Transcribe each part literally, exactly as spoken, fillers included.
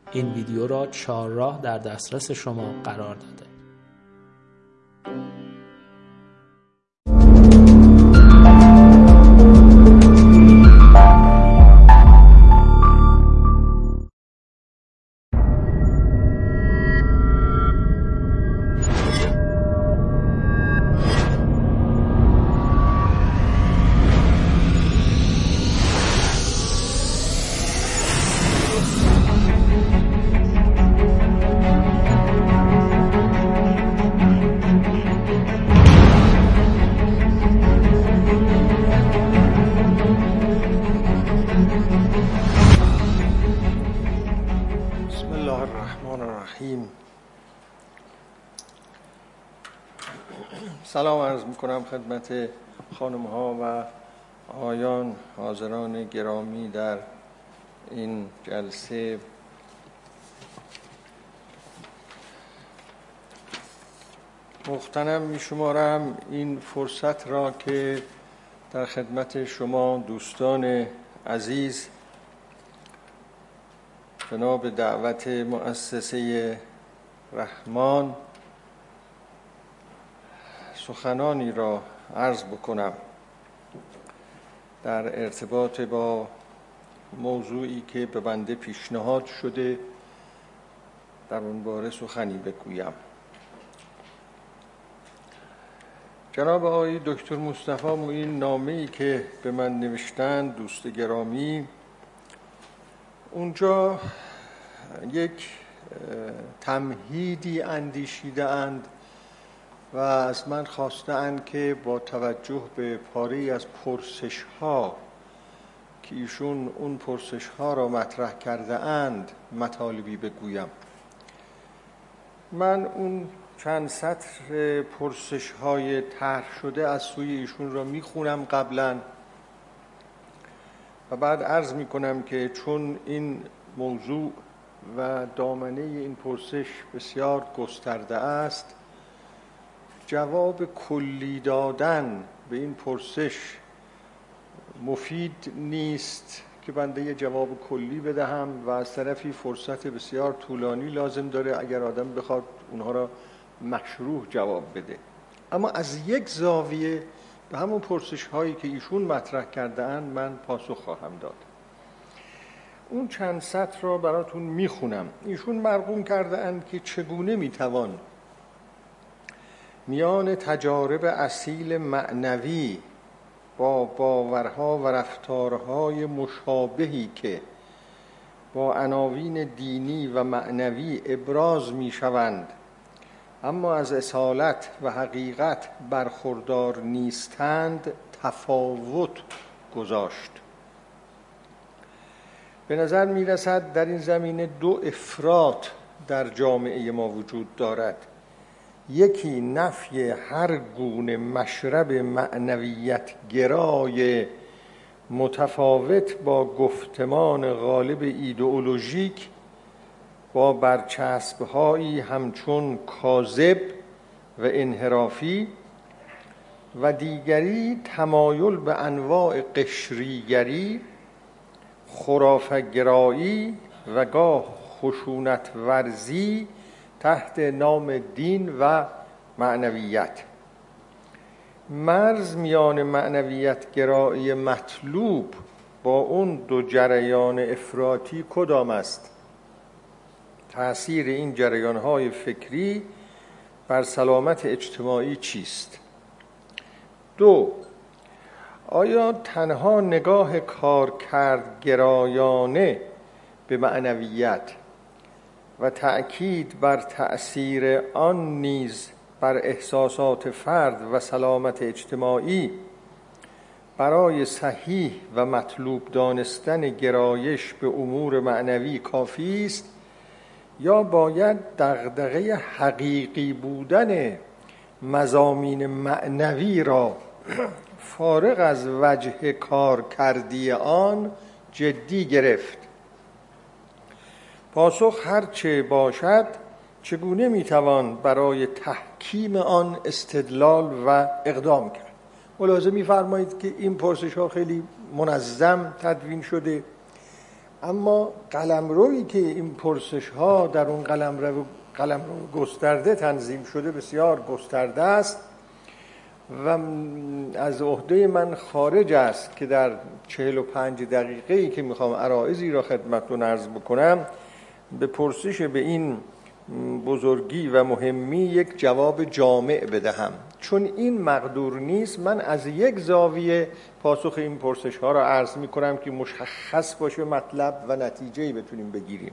این ویدیو را چهار راه در دسترس شما قرار داده. سلام عرض میکنم خدمت خانم ها و آقایان حاضران گرامی در این جلسه. مغتنم میشمارم این فرصت را که در خدمت شما دوستان عزیز جناب دعوت مؤسسه رحمان سخنانی را عرض بکنم در ارتباط با موضوعی که به بنده پیشنهاد شده در اون باره سخنی بگویم. جناب آقای دکتر مصطفی معین نامه‌ای که به من نوشتند دوست گرامی، اونجا یک تمهیدی اندیشیده اند و از من خواستند که با توجه به پاره‌ای از پرسش‌ها که ایشون اون پرسش‌ها را مطرح کرده اند مطالبی بگویم. من اون چند سطر پرسش‌های طرح شده از سوی ایشون را میخونم قبلا و بعد عرض میکنم که چون این موضوع و دامنه این پرسش بسیار گسترده است، جواب کلی دادن به این پرسش مفید نیست که بنده یه جواب کلی بدهم و از طرفی فرصت بسیار طولانی لازم داره اگر آدم بخواد اونها را مشروح جواب بده. اما از یک زاویه به همون پرسش هایی که ایشون مطرح کرده اند من پاسخ خواهم داد. اون چند سطر را براتون میخونم. ایشون مرقوم کرده اند که چگونه میتوان میان تجارب اصیل معنوی با باورها و رفتارهای مشابهی که با عناوین دینی و معنوی ابراز می شوند اما از اصالت و حقیقت برخوردار نیستند تفاوت گذاشت. به نظر می رسد در این زمینه دو افراط در جامعه ما وجود دارد. یکی نفی هر گونه مشرب معنویت گرای متفاوت با گفتمان غالب ایدئولوژیک با برچسب‌هایی همچون کاذب و انحرافی و دیگری تمایل به انواع قشریگری، خرافه‌گرایی و گاه خشونت ورزی تحت نام دین و معنویت. مرز میان معنویت گرایی مطلوب با اون دو جریان افراطی کدام است؟ تأثیر این جریان‌های فکری بر سلامت اجتماعی چیست؟ دو، آیا تنها نگاه کارکردگرایانه به معنویت و تأکید بر تأثیر آن نیز بر احساسات فرد و سلامت اجتماعی برای صحیح و مطلوب دانستن گرایش به امور معنوی کافی است یا باید دغدغه حقیقی بودن مضامین معنوی را فارغ از وجه کارکردی آن جدی گرفت؟ پاسخ هرچه باشد چگونه میتوان برای تحکیم آن استدلال و اقدام کرد؟ ملاحظه می‌فرمایید که این پرسش ها خیلی منظم تدوین شده. اما قلمرویی که این پرسش ها در اون قلمرو قلمرو گسترده تنظیم شده بسیار گسترده است و از عهده من خارج است که در چهل و پنج دقیقه‌ای که میخوام عرایضی را خدمتتون عرض بکنم به پرسش به این بزرگی و مهمی یک جواب جامع بدهم، چون این مقدور نیست. من از یک زاویه پاسخ این پرسش ها را عرض می کنم که مشخص باشه مطلب و نتیجه‌ای بتونیم بگیریم.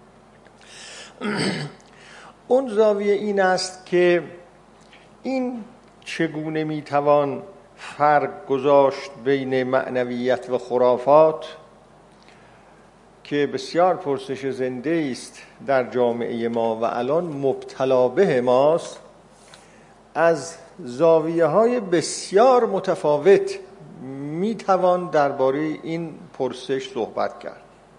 اون زاویه این است که این چگونه می توان فرق گذاشت بین معنویت و خرافات که بسیار پرسش زنده است در جامعه ما و الان مبتلا به ماست، از زاویه های بسیار متفاوت می توان درباره این پرسش صحبت کرد.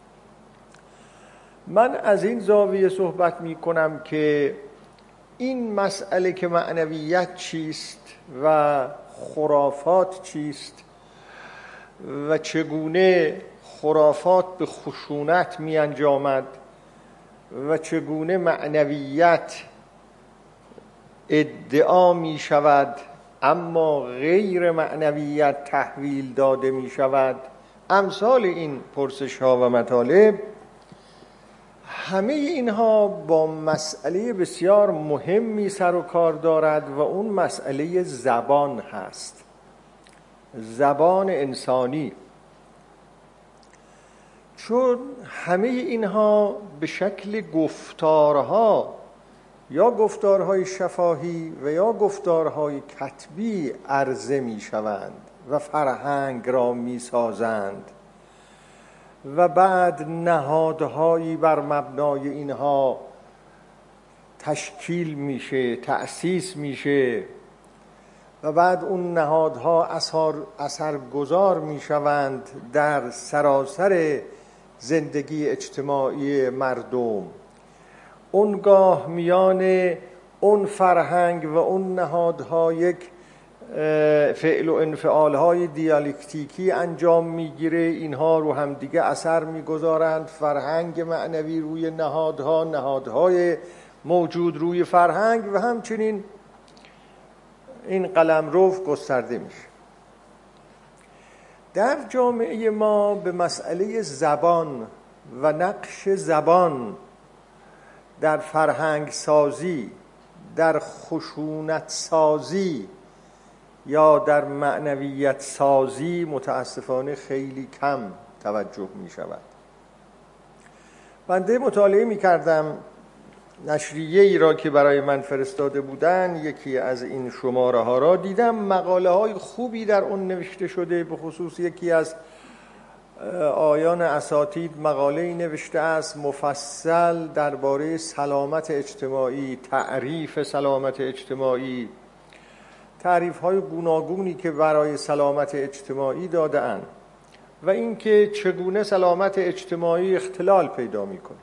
من از این زاویه صحبت می کنم که این مسئله که معنویت چیست و خرافات چیست و چگونه خرافات به خشونت می انجامد و چگونه معنویت ادعا می شود اما غیر معنویت تحویل داده می شود، امثال این پرسش ها و مطالب، همه اینها با مسئله بسیار مهمی سر و کار دارد و اون مسئله زبان هست، زبان انسانی. چون همه اینها به شکل گفتارها یا گفتارهای شفاهی و یا گفتارهای کتبی عرضه می شوند و فرهنگ را می سازند و بعد نهادهایی بر مبنای اینها تشکیل میشه، تأسیس میشه و بعد اون نهادها اثر اثرگذار میشوند در سراسر زندگی اجتماعی مردم. اونگاه میان اون فرهنگ و اون نهادها یک فعل و انفعالهای دیالکتیکی انجام میگیره، اینها رو هم دیگه اثر میگذارند، فرهنگ معنوی روی نهادها، نهادهای موجود روی فرهنگ و همچنین این قلمرو گسترده میشه. در جامعه ما به مسئله زبان و نقش زبان در فرهنگ سازی، در خشونت سازی یا در معنویت سازی متاسفانه خیلی کم توجه می شود. بنده مطالعه می کردم نشریه ای را که برای من فرستاده بودن، یکی از این شماره ها را دیدم، مقاله های خوبی در اون نوشته شده. به خصوص یکی از آیان اساتید مقاله‌ای نوشته است مفصل درباره سلامت اجتماعی، تعریف سلامت اجتماعی، تعریف‌های گوناگونی که برای سلامت اجتماعی داده‌اند و اینکه چگونه سلامت اجتماعی اختلال پیدا می‌کند،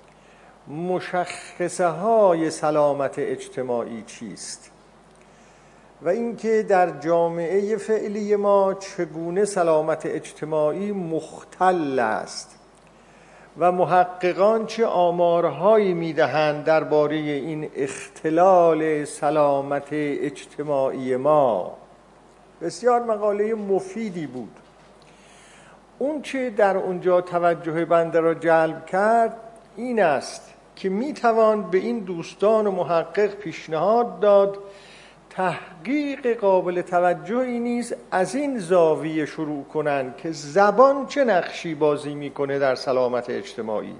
مشخصه های سلامت اجتماعی چیست و اینکه در جامعه فعلی ما چگونه سلامت اجتماعی مختل است و محققان چه آمارهایی میدهند درباره این اختلال سلامت اجتماعی ما. بسیار مقاله مفیدی بود. اون چه در اونجا توجه بنده را جلب کرد این است که میتوان به این دوستان و محقق پیشنهاد داد تحقیق قابل توجهی نیست از این زاویه شروع کنند که زبان چه نقشی بازی میکنه در سلامت اجتماعی.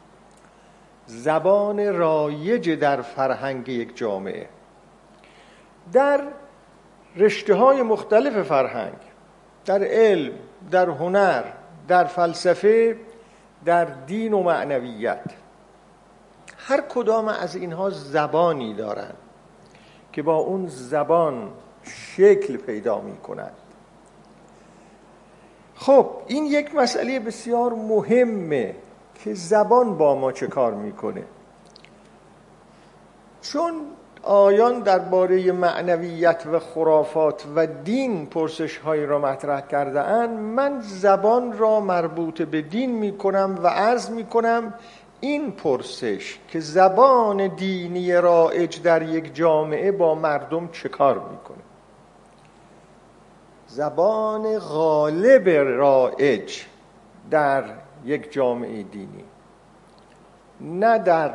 زبان رایج در فرهنگ یک جامعه، در رشته‌های مختلف فرهنگ، در علم، در هنر، در فلسفه، در دین و معنویت، هر کدام از اینها زبانی دارند که با اون زبان شکل پیدا می کند. خب این یک مسئله بسیار مهمه که زبان با ما چه کار میکنه، چون آیان درباره معنویت و خرافات و دین پرسش هایی را مطرح کرده اند، من زبان را مربوط به دین می کنم و عرض می کنم این پرسش که زبان دینی رایج در یک جامعه با مردم چه کار میکنه؟ زبان غالب رایج در یک جامعه دینی، نه در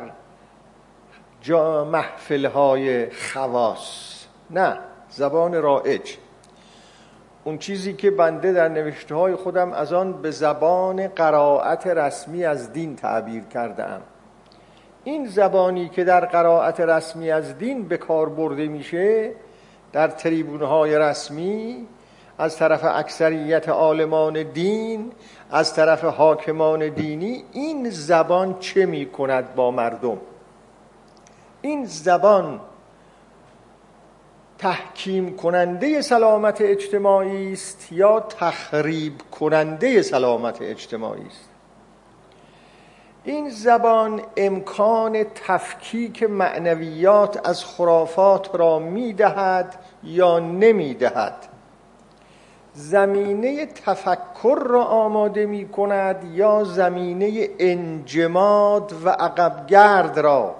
محفل‌های خواص، نه، زبان رایج، اون چیزی که بنده در نوشته‌های خودم از آن به زبان قرائت رسمی از دین تعبیر کرده‌ام. این زبانی که در قرائت رسمی از دین به کار برده میشه در تریبون‌های رسمی از طرف اکثریت عالمان دین، از طرف حاکمان دینی، این زبان چه می‌کند با مردم؟ این زبان تحکیم کننده سلامت اجتماعی است یا تخریب کننده سلامت اجتماعی است؟ این زبان امکان تفکیک معنویات از خرافات را می‌دهد یا نمی‌دهد؟ زمینه تفکر را آماده می‌کند یا زمینه انجماد و عقبگرد را؟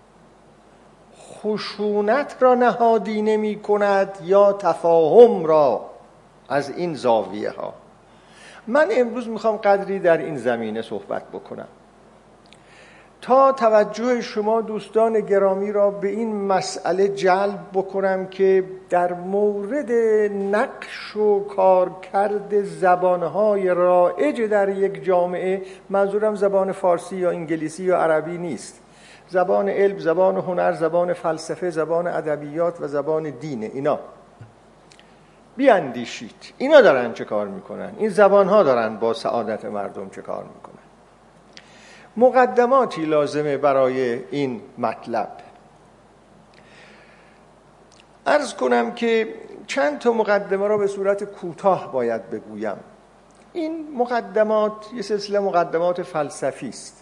خشونت را نهادینه می کند یا تفاهم را؟ از این زاویه ها من امروز میخوام قدری در این زمینه صحبت بکنم تا توجه شما دوستان گرامی را به این مسئله جلب بکنم که در مورد نقش و کارکرد زبانهای رایج در یک جامعه، منظورم زبان فارسی یا انگلیسی یا عربی نیست، زبان علم، زبان هنر، زبان فلسفه، زبان ادبیات و زبان دین، اینا بیاندیشید اینا دارن چه کار میکنن، این زبانها دارن با سعادت مردم چه کار میکنن. مقدماتی لازمه برای این مطلب. عرض کنم که چند تا مقدمه را به صورت کوتاه باید بگویم. این مقدمات یه سلسله مقدمات فلسفی است.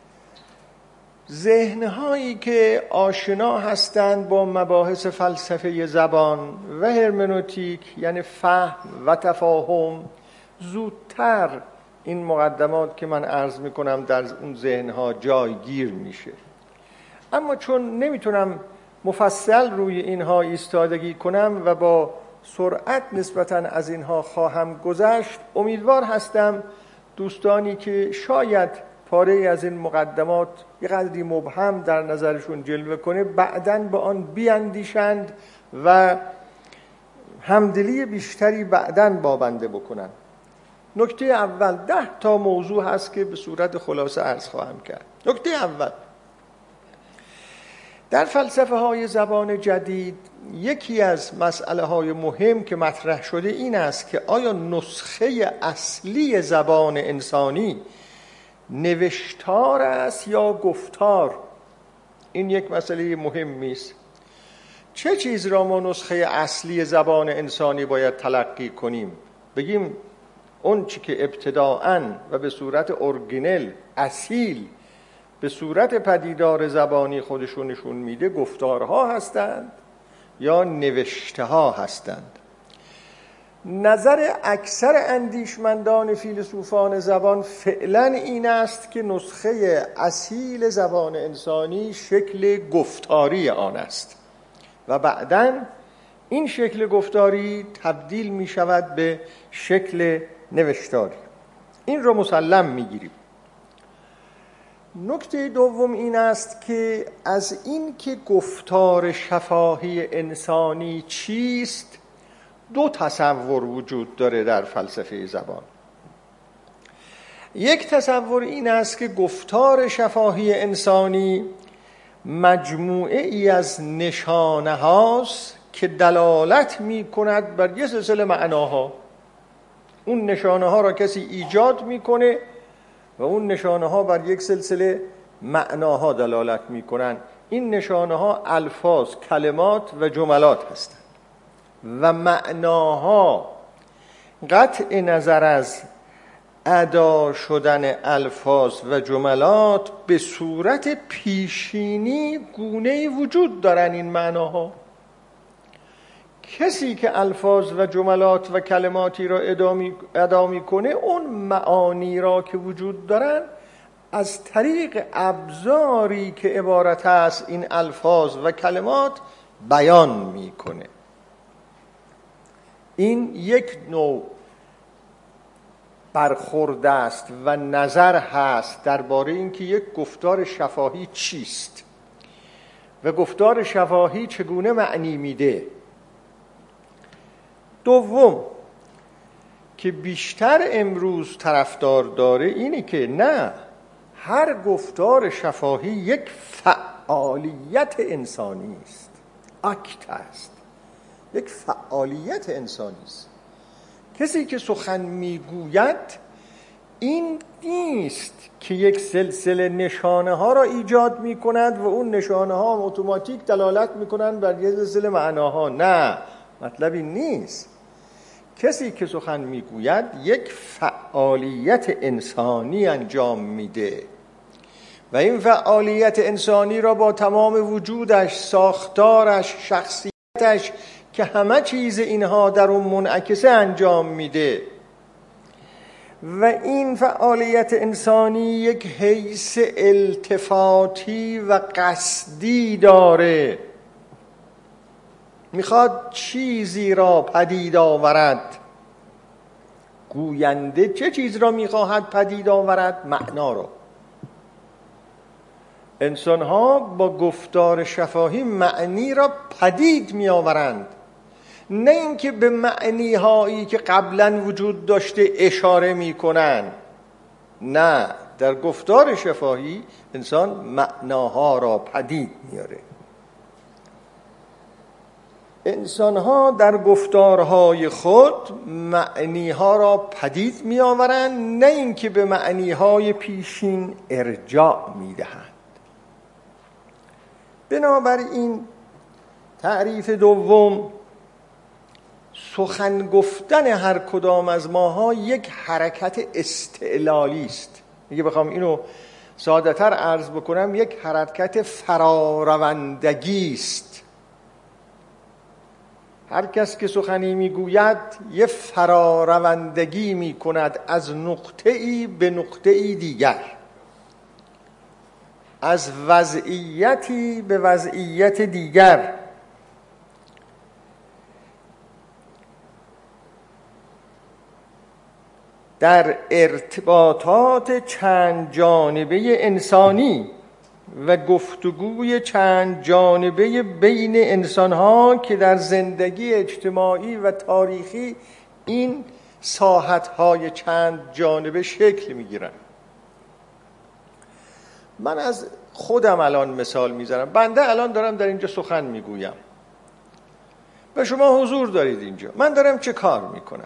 ذهنهایی که آشنا هستند با مباحث فلسفه زبان و هرمنوتیک، یعنی فهم و تفاهم، زودتر این مقدمات که من عرض میکنم در اون ذهنها جایگیر میشه. اما چون نمیتونم مفصل روی اینها ایستادگی کنم و با سرعت نسبتاً از اینها خواهم گذشت، امیدوار هستم دوستانی که شاید پاره از این مقدمات یه قدری مبهم در نظرشون جلوه کنه بعداً به آن بیاندیشند و همدلی بیشتری بعداً با بنده بکنن. نکته اول، ده تا موضوع هست که به صورت خلاصه عرض خواهم کرد. نکته اول، در فلسفه های زبان جدید یکی از مسئله های مهم که مطرح شده این است که آیا نسخه اصلی زبان انسانی نوشتار است یا گفتار؟ این یک مسئله مهمی است. چه چیز را ما نسخه اصلی زبان انسانی باید تلقی کنیم؟ بگیم اون چی که ابتداءً و به صورت اورگینل، اصیل، به صورت پدیدار زبانی خودشون نشون میده گفتارها هستند یا نوشته ها هستند؟ نظر اکثر اندیشمندان فیلسوفان زبان فعلا این است که نسخه اصیل زبان انسانی شکل گفتاری آن است و بعداً این شکل گفتاری تبدیل می شود به شکل نوشتاری. این رو مسلم می گیریم. نکته دوم این است که از این که گفتار شفاهی انسانی چیست دو تصور وجود داره در فلسفه زبان. یک تصور این است که گفتار شفاهی انسانی مجموعه ای از نشانه هاست که دلالت می کند بر یه سلسله معناها. اون نشانه ها را کسی ایجاد می کنه و اون نشانه ها بر یک سلسله معناها دلالت می کنن. این نشانه ها الفاظ، کلمات و جملات هستند و معناها قطع نظر از ادا شدن الفاظ و جملات به صورت پیشینی گونه‌ای وجود دارن این معناها. کسی که الفاظ و جملات و کلماتی را ادا میکنه اون معانی را که وجود دارن از طریق ابزاری که عبارت است این الفاظ و کلمات بیان میکنه. این یک نوع برخورد است و نظر هست درباره اینکه یک گفتار شفاهی چیست و گفتار شفاهی چگونه معنی میده. دوم که بیشتر امروز طرفدار داره اینه که نه، هر گفتار شفاهی یک فعالیت انسانی است، اکت است، یک فعالیت انسانی است. کسی که سخن میگوید این نیست که یک سلسله نشانه ها را ایجاد می کند و اون نشانه ها اتوماتیک دلالت می کنند بر یک سلسله معناها. نه، مطلب این نیست. کسی که سخن میگوید یک فعالیت انسانی انجام میده و این فعالیت انسانی را با تمام وجودش، ساختارش، شخصیتش که همه چیز اینها در اون منعکسه انجام میده و این فعالیت انسانی یک حیث التفاتی و قصدی داره. میخواد چیزی را پدید آورد. گوینده چه چیز را میخواهد پدید آورد؟ معنا را. انسان‌ها با گفتار شفاهی معنی را پدید میآورند، نه اینکه به معنی هایی که قبلا وجود داشته اشاره میکنند. نه، در گفتار شفاهی انسان معناها را پدید میاره. انسان‌ها در گفتارهای خود معنی‌ها را پدید می‌آورند، نه اینکه به معنی‌های پیشین ارجاع می‌دهند. بنابراین تعریف دوم، سخن گفتن هر کدام از ماها یک حرکت استعلالی است. اگه بخوام اینو ساده‌تر عرض بکنم، یک حرکت فراروندگی است. هر کس که سخنی میگوید یه فراروندگی میکند از نقطه‌ای به نقطه‌ای دیگر، از وضعیتی به وضعیت دیگر. در ارتباطات چند جانبه انسانی و گفتگوی چند جانبه بین انسان‌ها که در زندگی اجتماعی و تاریخی این ساحت‌های چند جانبه شکل می‌گیرن. من از خودم الان مثال می‌زنم. بنده الان دارم در اینجا سخن می‌گویم و شما حضور دارید اینجا. من دارم چه کار می‌کنم؟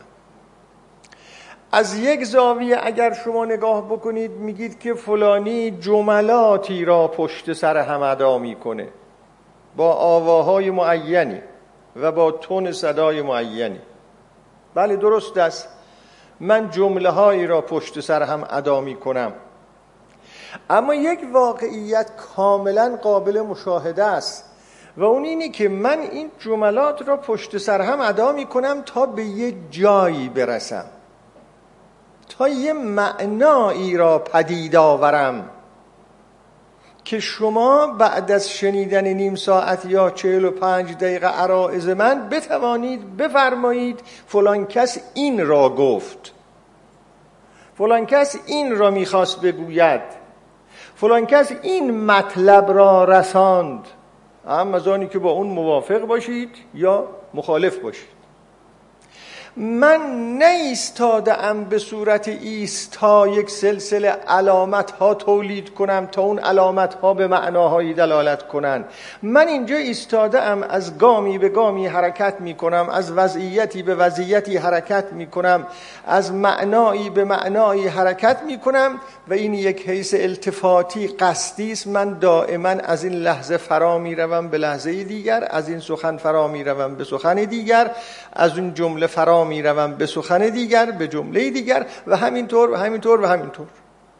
از یک زاویه اگر شما نگاه بکنید میگید که فلانی جملاتی را پشت سر هم ادا میکنه با آواهای معینی و با تون صدای معینی. بله درست است، من جمله هایی را پشت سر هم ادا میکنم، اما یک واقعیت کاملا قابل مشاهده است و اون اینه که من این جملات را پشت سر هم ادا میکنم تا به یک جایی برسم، تا یه معنایی را پدید آورم که شما بعد از شنیدن نیم ساعت یا چهل و پنج دقیقه عرائض من بتوانید بفرمایید فلان کس این را گفت، فلان کس این را میخواست بگوید، فلان کس این مطلب را رساند، اما از آنی که با اون موافق باشید یا مخالف باشید. من نایستاده‌ام به صورت ایستا یک سلسله علامت ها تولید کنم تا اون علامت ها به معناهایی دلالت کنن. من اینجا ایستاده‌ام، از گامی به گامی حرکت می کنم، از وضعیتی به وضعیتی حرکت می کنم، از معنایی به معنایی حرکت می کنم و این یک حیث التفاتی قصدی است. من دائما از این لحظه فرا می روم به لحظه دیگر، از این سخن فرا می روم به سخن دیگر، از این جمله فرا می روم به سخن دیگر، به جمله دیگر و همینطور و همینطور و همینطور.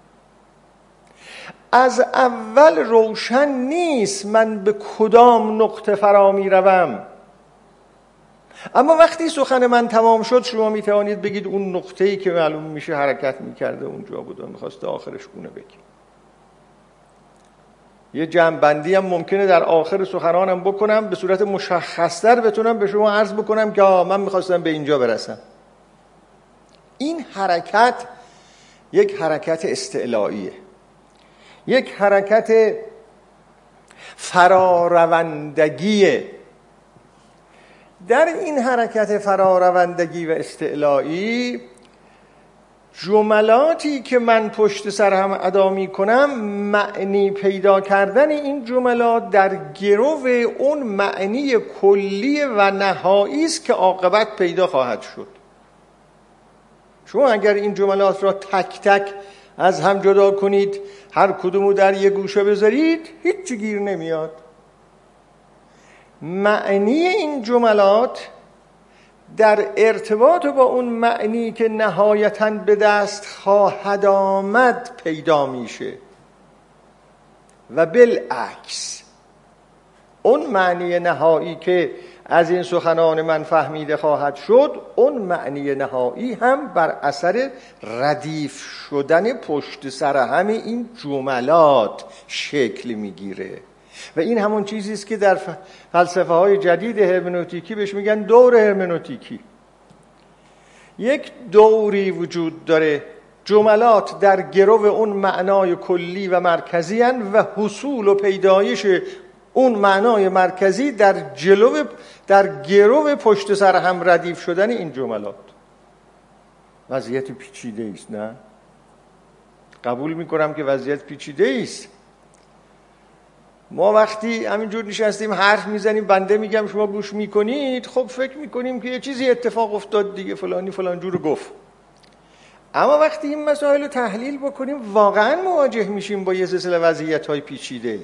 از اول روشن نیست من به کدام نقطه فرا می روم، اما وقتی سخن من تمام شد شما می توانید بگید اون نقطه‌ای که معلوم میشه حرکت میکرده اونجا بود و میخواسته آخرش گونه بگی. یه جمع‌بندی هم ممکنه در آخر سخنانم بکنم به صورت مشخص‌تر بتونم به شما عرض بکنم که من میخواستم به اینجا برسم. این حرکت یک حرکت استعلاییه، یک حرکت فراروندگیه. در این حرکت فراروندگی و استعلایی جملاتی که من پشت سر هم ادا می کنم، معنی پیدا کردن این جملات در گرو اون معنی کلی و نهایی است که عاقبت پیدا خواهد شد. شما اگر این جملات را تک تک از هم جدا کنید، هر کدومو در یک گوشه بذارید، هیچ گیر نمیاد. معنی این جملات در ارتباط با اون معنی که نهایتاً به دست خواهد آمد پیدا میشه و بالعکس اون معنی نهایی که از این سخنان من فهمیده خواهد شد، اون معنی نهایی هم بر اثر ردیف شدن پشت سر همه این جملات شکل میگیره و این همون چیزی است که در فلسفه های جدید هرمنوتیکی بهش میگن دور هرمنوتیکی. یک دوری وجود داره، جملات در گرو اون معنای کلی و مرکزی هن و حصول و پیدایش اون معنای مرکزی در جلو در گرو پشت سر هم ردیف شدن این جملات. وضعیت پیچیده است، نه؟ قبول میکنم که وضعیت پیچیده است. ما وقتی همینجور نشستیم حرف میزنیم، بنده میگم شما گوش میکنید، خب فکر میکنیم که یه چیزی اتفاق افتاد دیگه، فلانی فلان جور گفت. اما وقتی این مسائل رو تحلیل بکنیم واقعا مواجه میشیم با یه سلسله وضعیت‌های پیچیده.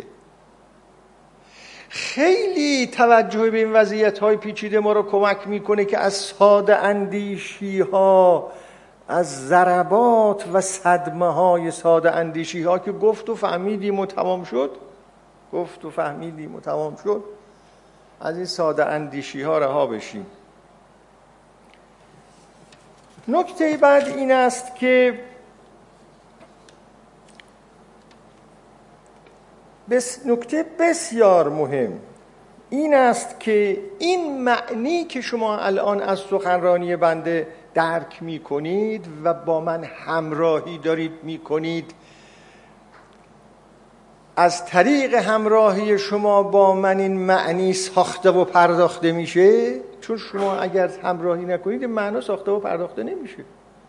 خیلی توجه به این وضعیت‌های پیچیده ما رو کمک میکنه که از ساده اندیشی‌ها، از ضربات و صدمه‌های ساده اندیشی‌ها که گفت و فهمیدیم و تمام شد گفت و فهمیدیم و تمام شد از این ساده اندیشی‌ها رها بشیم. نکته بعد این است که بس نکته بسیار مهم این است که این معنی که شما الان از سخنرانی بنده درک می کنید و با من همراهی دارید می کنید، از طریق همراهی شما با من این معنی ساخته و پرداخته میشه، چون شما اگر همراهی نکنید معنا ساخته و پرداخته نمیشه.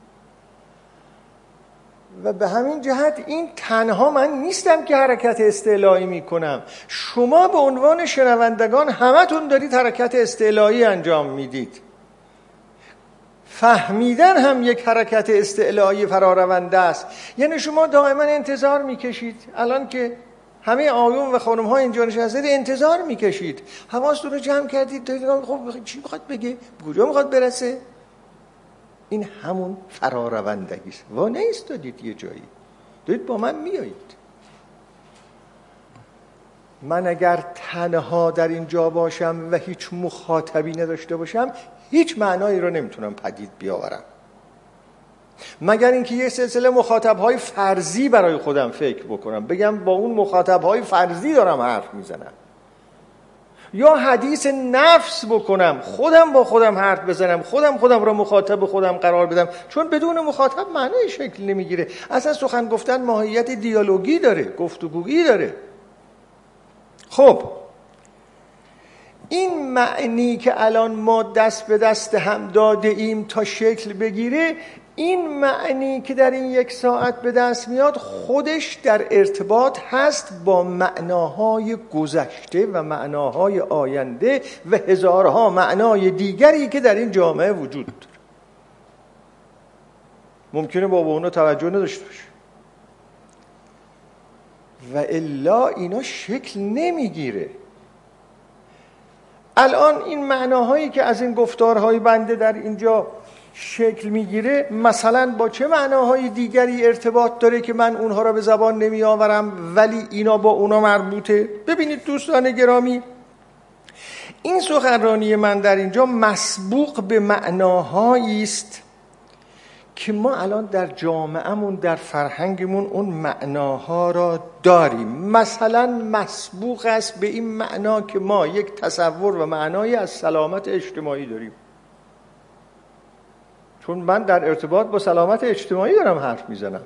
و به همین جهت این تنها من نیستم که حرکت استعلایی میکنم، شما به عنوان شنوندگان همتون دارید حرکت استعلایی انجام میدید. فهمیدن هم یک حرکت استعلایی فرارونده است. یعنی شما دائما انتظار میکشید، الان که همه آیون و خانم ها اینجا نشستید انتظار میکشید، حواستون رو جمع کردید، دارید خب چی میخواد بگه، کجا میخواد برسه. این همون فراروندگی است. وا نایستادید یه جایی، دارید با من میایید. من اگر تنها در اینجا باشم و هیچ مخاطبی نداشته باشم، هیچ معنایی رو نمیتونم پدید بیاورم، مگر اینکه یه سلسله مخاطب‌های فرضی برای خودم فکر بکنم، بگم با اون مخاطب‌های فرضی دارم حرف میزنم، یا حدیث نفس بکنم، خودم با خودم حرف بزنم، خودم خودم را مخاطب خودم قرار بدم، چون بدون مخاطب معنی شکل نمیگیره. اصلا سخن گفتن ماهیت دیالوگی داره، گفتگویی داره. خب این معنی که الان ما دست به دست هم داده ایم تا شکل بگیره، این معنی که در این یک ساعت به دست میاد خودش در ارتباط هست با معناهای گذشته و معناهای آینده و هزارها معنای دیگری که در این جامعه وجود داره. ممکنه با اونا توجه نداشته باشه و الا اینا شکل نمیگیره. الان این معناهایی که از این گفتارهای بنده در اینجا شکل میگیره مثلا با چه معناهای دیگری ارتباط داره که من اونها را به زبان نمی آورم ولی اینا با اونا مربوطه. ببینید دوستان گرامی، این سخنرانی من در اینجا مسبوق به معناهایی است که ما الان در جامعهمون، در فرهنگمون اون معناها را داریم. مثلا مسبوق است به این معنا که ما یک تصور و معنایی از سلامت اجتماعی داریم، چون من در ارتباط با سلامت اجتماعی دارم حرف میزنم.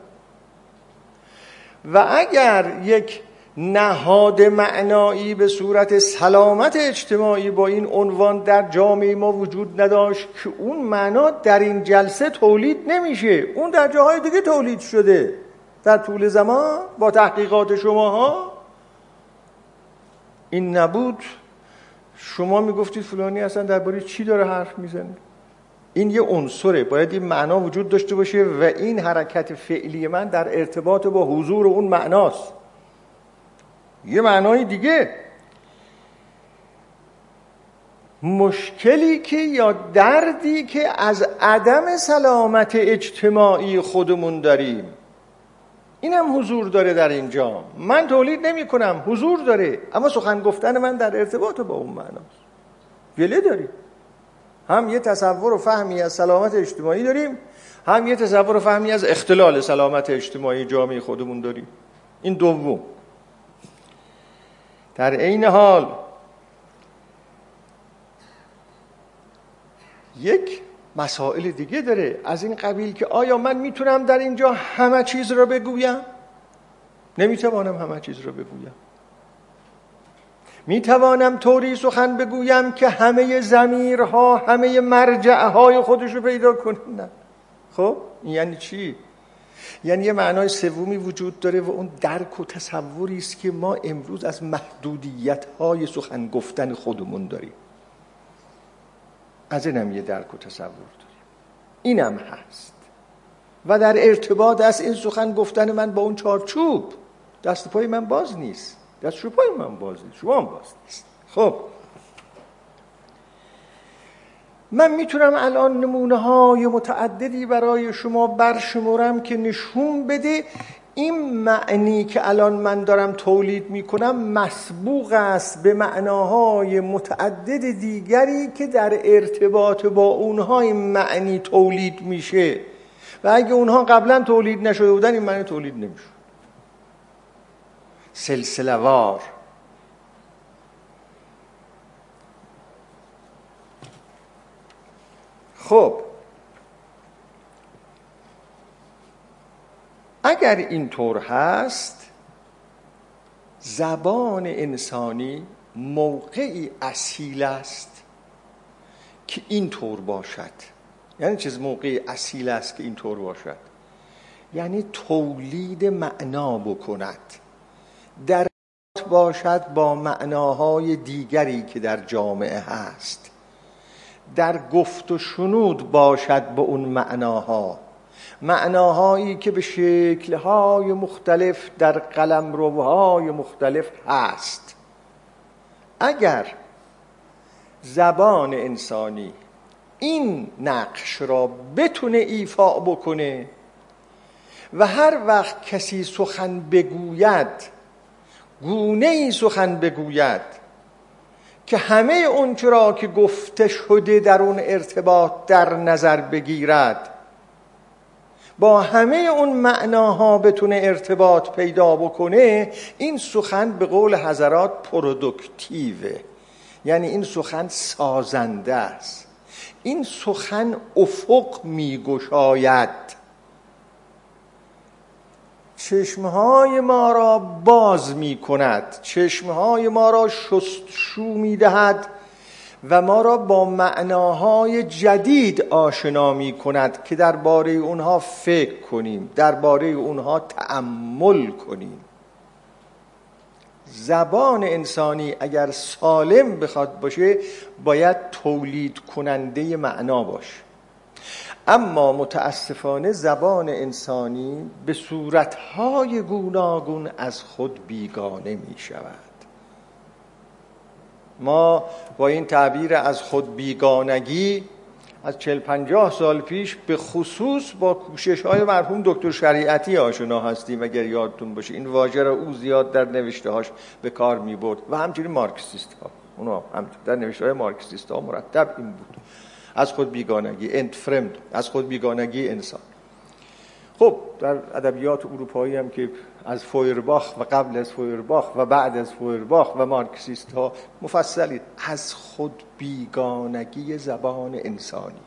و اگر یک نهاد معنایی به صورت سلامت اجتماعی با این عنوان در جامعه ما وجود نداشت که اون معنا در این جلسه تولید نمیشه، اون در جاهای دیگه تولید شده در طول زمان با تحقیقات شماها. این نبود شما میگفتید فلانی اصلا درباره چی داره حرف میزنه. این یه عنصره، باید این معنا وجود داشته باشه و این حرکت فعلی من در ارتباط با حضور اون معناست. یه معنای دیگه، مشکلی که یا دردی که از عدم سلامت اجتماعی خودمون داریم، این هم حضور داره در اینجا. من تولید نمی کنم، حضور داره، اما سخن گفتن من در ارتباط با اون معناست. گله داریم، هم یه تصور و فهمی از سلامت اجتماعی داریم، هم یه تصور و فهمی از اختلال سلامت اجتماعی جامعه خودمون داریم. این دوم. در عین حال یک مسائل دیگه داره از این قبیل که آیا من میتونم در اینجا همه چیز را بگویم؟ نمیتوانم همه چیز را بگویم. میتوانم طوری سخن بگویم که همه ضمیرها، همه مرجعهای خودش رو پیدا کنه؟ نه. خب این یعنی چی؟ یعنی یه معنای سومی وجود داره و اون درک و تصوری است که ما امروز از محدودیت‌های سخن گفتن خودمون داریم. از اینم یه درک و تصور داریم. اینم هست و در ارتباط از این سخن گفتن من با اون چارچوب، دست پای من باز نیست، دست پای من باز نیست، شما هم باز نیست. خب من میتونم الان نمونه‌های متعددی برای شما برشمارم که نشون بده این معنی که الان من دارم تولید میکنم مسبوق است به معناهای متعدد دیگری که در ارتباط با اونها این معنی تولید میشه و اگه اونها قبلا تولید نشده بودن این معنی تولید نمیشه. سلسله وار. خب اگر اینطور هست، زبان انسانی موقعی اصیل است که اینطور باشد. یعنی چیز موقعی اصیل است که اینطور باشد؟ یعنی تولید معنا بکند، در باشد با معناهای دیگری که در جامعه هست، در گفت و شنود باشد با اون معناها، معناهایی که به شکل‌های مختلف در قلمروهای مختلف هست. اگر زبان انسانی این نقش را بتونه ایفا بکنه و هر وقت کسی سخن بگوید گونه‌ای سخن بگوید که همه اون چرا که گفته شده در اون ارتباط در نظر بگیرد، با همه اون معناها بتونه ارتباط پیدا بکنه، این سخن به قول حضرات پرودوکتیوه. یعنی این سخن سازنده است، این سخن افق میگشاید، چشمهای ما را باز می کند، چشمهای ما را شستشو می دهد و ما را با معناهای جدید آشنا می کند که درباره اونها فکر کنیم، درباره اونها تأمل کنیم. زبان انسانی اگر سالم بخواد باشه باید تولید کننده معنا باشه. اما متاسفانه زبان انسانی به صورتهای گوناگون از خود بیگانه می شود. ما با این تعبیر از خود بیگانگی از چهل پنجاه سال پیش به خصوص با کوشش های مرحوم دکتر شریعتی آشنا هستیم. اگر یادتون باشه این واژه را او زیاد در نوشته هاش به کار می برد و همچنین مارکسیست ها، اونا هم در نوشته های مارکسیست ها مرتب این بود، از خود بیگانگی، انتفرمد، از خود بیگانگی انسان. خب در ادبیات اروپایی هم که از فویرباخ و قبل از فویرباخ و بعد از فویرباخ و مارکسیست ها مفصلی از خود بیگانگی زبان انسانی.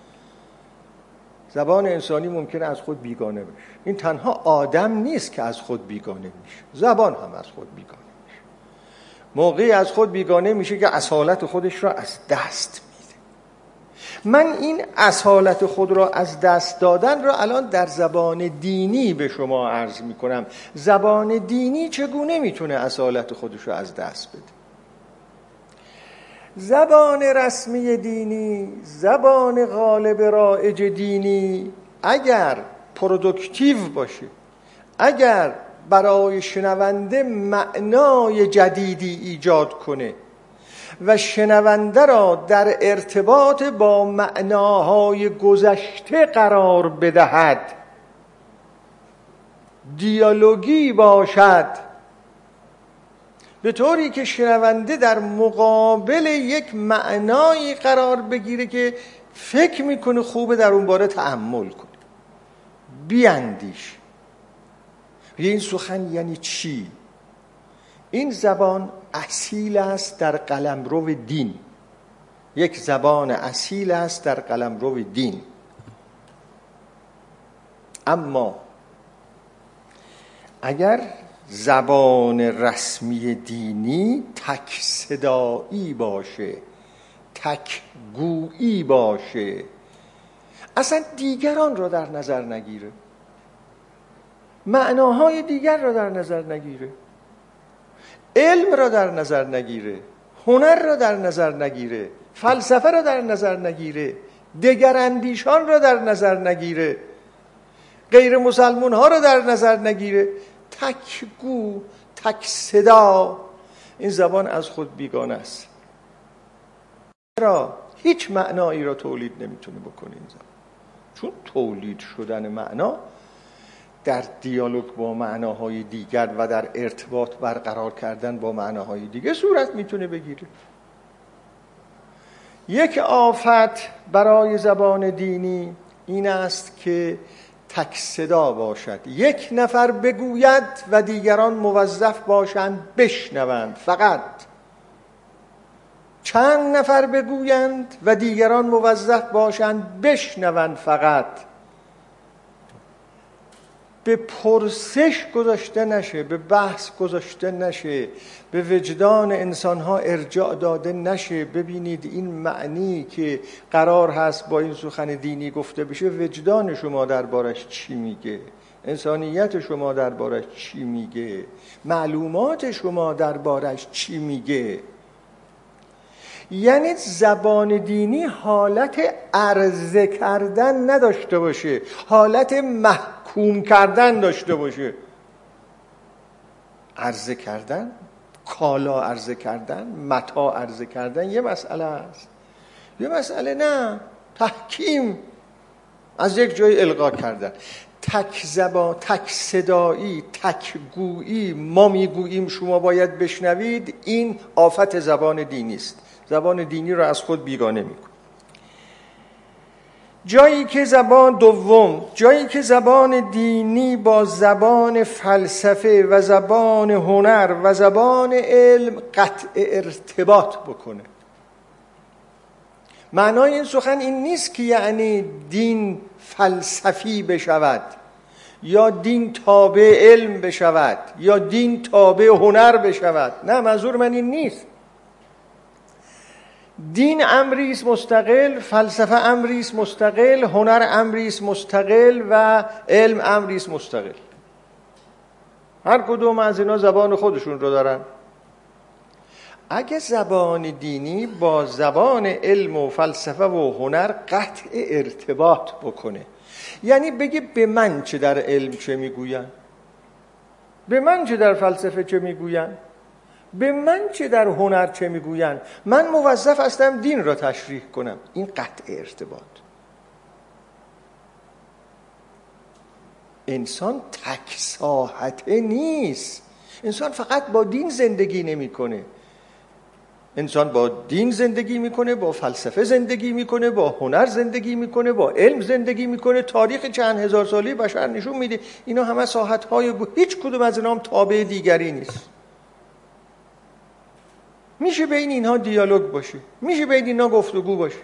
زبان انسانی ممکنه از خود بیگانه بشه. این تنها آدم نیست که از خود بیگانه میشه، زبان هم از خود بیگانه میشه. موقعی از خود بیگانه میشه که اصالت خودش را از دست میده. من این اصالت خود را از دست دادن را الان در زبان دینی به شما عرض میکنم. زبان دینی چگونه میتونه اصالت خودش را از دست بده؟ زبان رسمی دینی، زبان غالب رایج دینی اگر پروداکتیو باشه، اگر برای شنونده معنای جدیدی ایجاد کنه و شنونده را در ارتباط با معناهای گذشته قرار بدهد، دیالوگی باشد، به طوری که شنونده در مقابل یک معنایی قرار بگیره که فکر میکنه خوبه در اون باره تأمل کنه، بیاندیش. این سخن یعنی چی؟ این زبان اصیل است در قلمرو دین، یک زبان اصیل است در قلمرو دین. اما اگر زبان رسمی دینی تک صدایی باشه، تک گویی باشه، اصلا دیگران را در نظر نگیره، معناهای دیگر را در نظر نگیره، علم را در نظر نگیره، هنر را در نظر نگیره، فلسفه را در نظر نگیره، دگراندیشان را در نظر نگیره، غیر مسلمان ها را در نظر نگیره، تک گو، تک صدا، این زبان از خود بیگانه است. چرا؟ هیچ معنایی را تولید نمیتونه بکنه این زبان، چون تولید شدن معنا در دیالوگ با معناهای دیگر و در ارتباط برقرار کردن با معناهای دیگر صورت میتونه بگیره. یک آفت برای زبان دینی این است که تک صدا باشد، یک نفر بگوید و دیگران موظف باشند بشنوند، فقط چند نفر بگویند و دیگران موظف باشند بشنوند، فقط به پرسش گذاشته نشه، به بحث گذاشته نشه، به وجدان انسانها ارجاع داده نشه. ببینید این معنی که قرار هست با این سخن دینی گفته بشه، وجدان شما دربارش چی میگه؟ انسانیت شما دربارش چی میگه؟ معلومات شما دربارش چی میگه؟ یعنی زبان دینی حالت عرضه کردن نداشته باشه، حالت محکوم کردن داشته باشه. عرضه کردن، کالا عرضه کردن، متاع عرضه کردن یه مسئله است، یه مسئله نه تحکیم، از یک جای القا کردن. تک زبان، تک صدایی، تک گویی، ما میگوییم شما باید بشنوید، این آفت زبان دینی است. زبان دینی را از خود بیگانه میکن. جایی که زبان دوم، جایی که زبان دینی با زبان فلسفه و زبان هنر و زبان علم قطع ارتباط بکنه. معنای این سخن این نیست که یعنی دین فلسفی بشود یا دین تابع علم بشود یا دین تابع هنر بشود. نه، منظور من این نیست. دین امری است مستقل، فلسفه امری است مستقل، هنر امری است مستقل و علم امری است مستقل. هر کدوم از اینا زبان خودشون رو دارن. اگه زبان دینی با زبان علم و فلسفه و هنر قطع ارتباط بکنه، یعنی بگه به من چه در علم چه میگوین، به من چه در فلسفه چه میگوین، به من چه در هنر چه میگویند؟ من موظف هستم دین را تشریح کنم. این قطع ارتباط. انسان تک ساحته نیست. انسان فقط با دین زندگی نمیکنه. انسان با دین زندگی میکنه، با فلسفه زندگی میکنه، با هنر زندگی میکنه، با علم زندگی میکنه. تاریخ چند هزار سالی بشر نشون میده اینا همه ساحت‌های، هیچ کدوم از اینا هم تابع دیگری نیست. میشه بین اینها دیالوگ باشه، میشه بین اینها گفتگو باشه.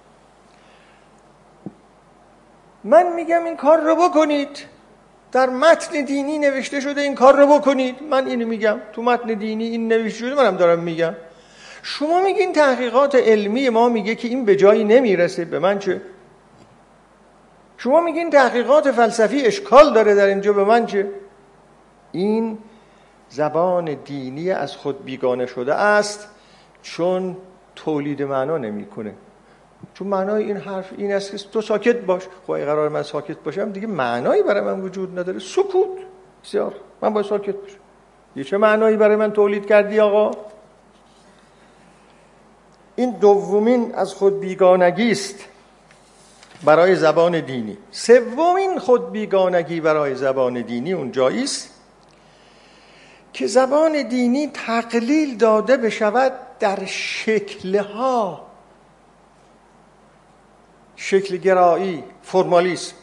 من میگم این کار رو بکنید، در متن دینی نوشته شده این کار رو بکنید. من اینو میگم، تو متن دینی این نوشته شده، منم دارم میگم. شما میگین تحقیقات علمی ما میگه که این به جایی نمیرسه، به من چه؟ شما میگین تحقیقات فلسفی اشکال داره در اینجا، به من چه؟ این زبان دینی از خود بیگانه شده است، چون تولید معنا نمیکنه. چون معنای این حرف این است که تو ساکت باش. خب اگه قرار من ساکت باشم دیگه معنایی برای من وجود نداره. سکوت. بسیار من باید ساکت باشم. یه چه معنایی برای من تولید کردی آقا؟ این دومین از خود بیگانگی است برای زبان دینی. سومین خود بیگانگی برای زبان دینی اونجایی است که زبان دینی تقلیل داده بشود در شکلها، شکل گرایی، فرمالیسم.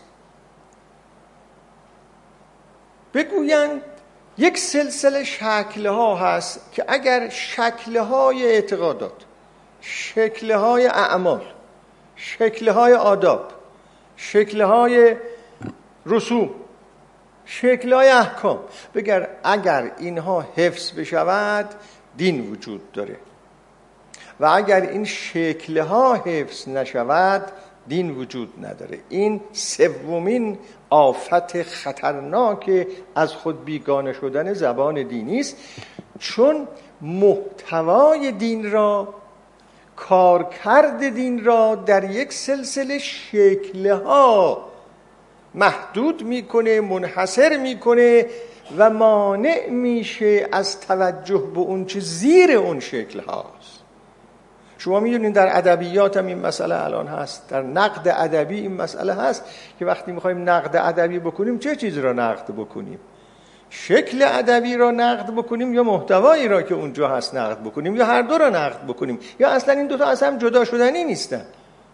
بگویند یک سلسله شکلها هست که اگر شکلهای اعتقادات، شکلهای اعمال، شکلهای آداب، شکلهای رسوم، شکلهای احکام، بگر اگر اینها حفظ بشود دین وجود داره، و اگر این شکلها حفظ نشود دین وجود نداره. این سومین آفت خطرناک از خود بیگانه شدن زبان دینی است، چون محتوای دین را، کارکرد دین را در یک سلسله شکلها محدود میکنه، منحصر میکنه و مانع میشه از توجه به اون چه زیر اون شکل هاست. شما میدونید در ادبیات هم این مسئله الان هست، در نقد ادبی این مسئله هست که وقتی میخوایم نقد ادبی بکنیم چه چیزی را نقد بکنیم؟ شکل ادبی را نقد بکنیم یا محتوایی را که اونجا هست نقد بکنیم، یا هر دو را نقد بکنیم، یا اصلا این دوتا از هم جدا شدنی نیستن.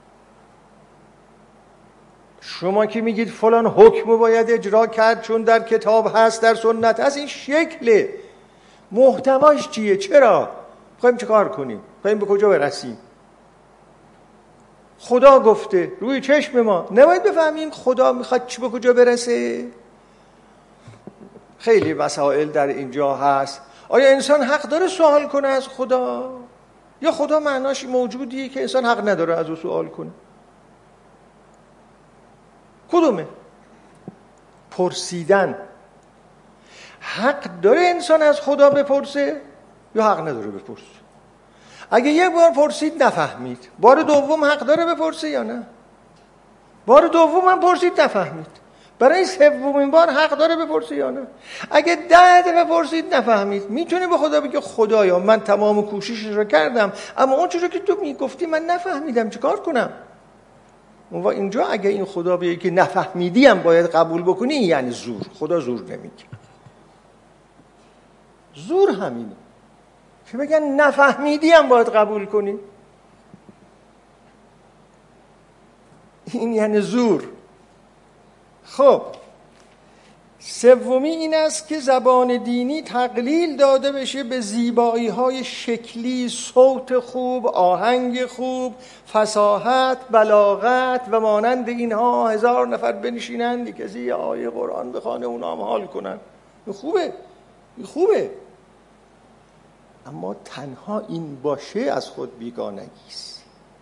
شما که میگید فلان حکم باید اجرا کرد چون در کتاب هست، در سنت هست، این شکله. محتواش چیه؟ چرا؟ میخوایم چه کار کنیم؟ میخوایم به کجا برسیم؟ خدا گفته روی چشم ما، نباید بفهمیم خدا میخواد چی به کجا برسه؟ خیلی مسائل در اینجا هست. آیا انسان حق داره سوال کنه از خدا؟ یا خدا معناش موجودیه که انسان حق نداره از او سوال کنه؟ کدومه؟ پرسیدن. حق داره انسان از خدا بپرسه یا حق نداره بپرسه؟ اگه یک بار پرسید نفهمید، بار دوم حق داره بپرسه یا نه؟ بار دوم هم پرسید نفهمید، برای سومین بار حق داره بپرسه یا نه؟ اگه ده دفعه پرسید نفهمید، میتونه به خدا بگه خدایا من تمام کوششش رو کردم اما اون چیزی که تو میگفتی من نفهمیدم، چیکار کنم؟ و اینجا اگه این خدا بگه که نفهمیدی هم باید قبول بکنی، یعنی زور. خدا زور نمیگه. زور همینه که بگن نفهمیدی هم باید قبول کنی، این یعنی زور. خب سومی این است که زبان دینی تقلیل داده بشه به زیبایی های شکلی، صوت خوب، آهنگ خوب، فصاحت، بلاغت و مانند اینها. هزار نفر بنشینند کسی یه آیه قرآن بخوانه اونا هم حال کنن، این خوبه، این خوبه. اما تنها این باشه از خود بیگانگی است.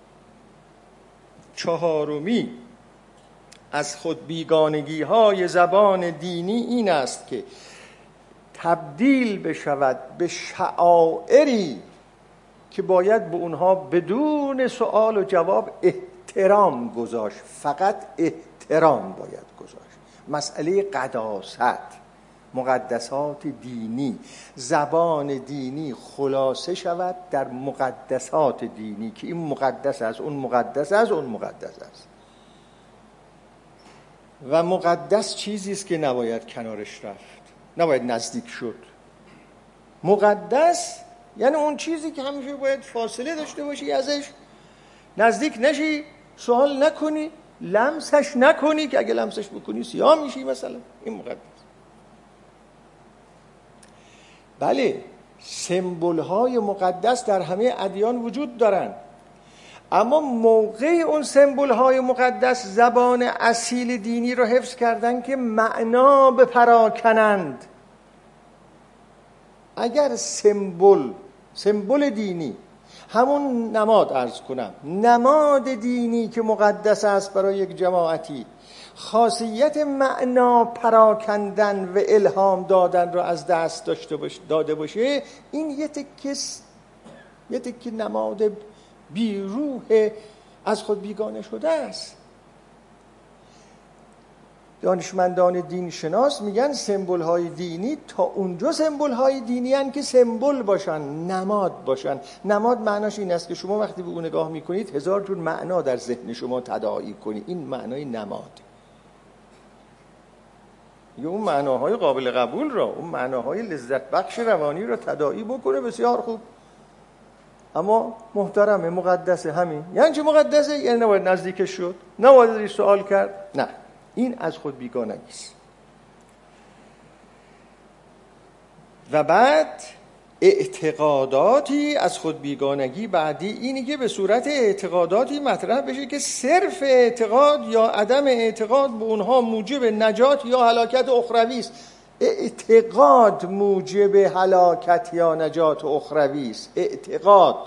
چهارمی از خود بیگانگی های زبان دینی این است که تبدیل بشود به شعائری که باید به اونها بدون سوال و جواب احترام گذاشت. فقط احترام باید گذاشت. مسئله قداست، مقدسات دینی، زبان دینی خلاصه شود در مقدسات دینی که این مقدس است، اون مقدس است، اون مقدس است. و مقدس چیزی است که نباید کنارش رفت، نباید نزدیک شد. مقدس یعنی اون چیزی که همیشه باید فاصله داشته باشی ازش، نزدیک نشی، سوال نکنی، لمسش نکنی که اگه لمسش بکنی سیاه میشی مثلا. این مقدس. بله، سمبل های مقدس در همه ادیان وجود دارن، اما موقع اون سمبل های مقدس زبان اصیل دینی رو حفظ کردن که معنا بپراکنند. اگر سمبل سمبل دینی، همون نماد عرض کنم، نماد دینی که مقدس است برای یک جماعتی، خاصیت معنا پراکندن و الهام دادن رو از دست داشته باشه داده باشه، این یه تکس یه تک نماد بیروح از خود بیگانه شده است. دانشمندان دین شناس میگن سمبل های دینی تا اونجا سمبل های دینی هن که سمبل باشن، نماد باشن. نماد معناش این است که شما وقتی به اون نگاه میکنید هزار جور معنا در ذهن شما تداعی کنید. این معنای نماد. یا اون معناهای قابل قبول را، اون معناهای لذت بخش روانی را تداعی بکنه، بسیار خوب. اما محترمه، مقدسه. همین یعنی چه مقدسه؟ یعنی نباید نزدیکش شد، نباید ازش سوال کرد. نه، این از خود بیگانگی است. و بعد اعتقاداتی از خود بیگانگی بعدی اینی که به صورت اعتقاداتی مطرح بشه که صرف اعتقاد یا عدم اعتقاد به اونها موجب نجات یا هلاکت اخروی است. اعتقاد موجب هلاکت یا نجات اخروی است. اعتقاد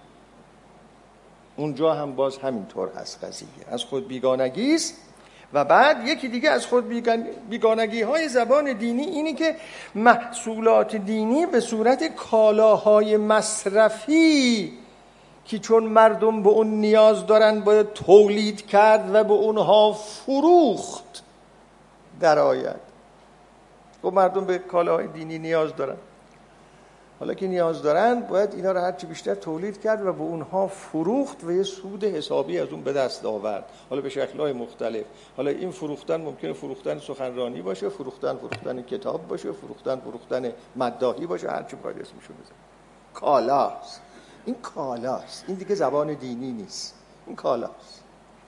اونجا هم باز همینطور هست قضیه، از خود بیگانگی است. و بعد یکی دیگه از خود بیگانگی های زبان دینی اینی که محصولات دینی به صورت کالاهای مصرفی که چون مردم به اون نیاز دارن باید تولید کرد و به اونها فروخت در آید. و مردم به کالاهای دینی نیاز دارن، حالا که نیاز دارن باید اینا رو هرچی بیشتر تولید کرد و به اونها فروخت و یه سود حسابی از اون به دست آورد، حالا به شکل‌های مختلف. حالا این فروختن ممکنه فروختن سخنرانی باشه، فروختن فروختن کتاب باشه، فروختن فروختن مداحی باشه، هرچی باید اسمشو بزن. کالاست. این کالاست. این دیگه زبان دینی نیست، این کالاست.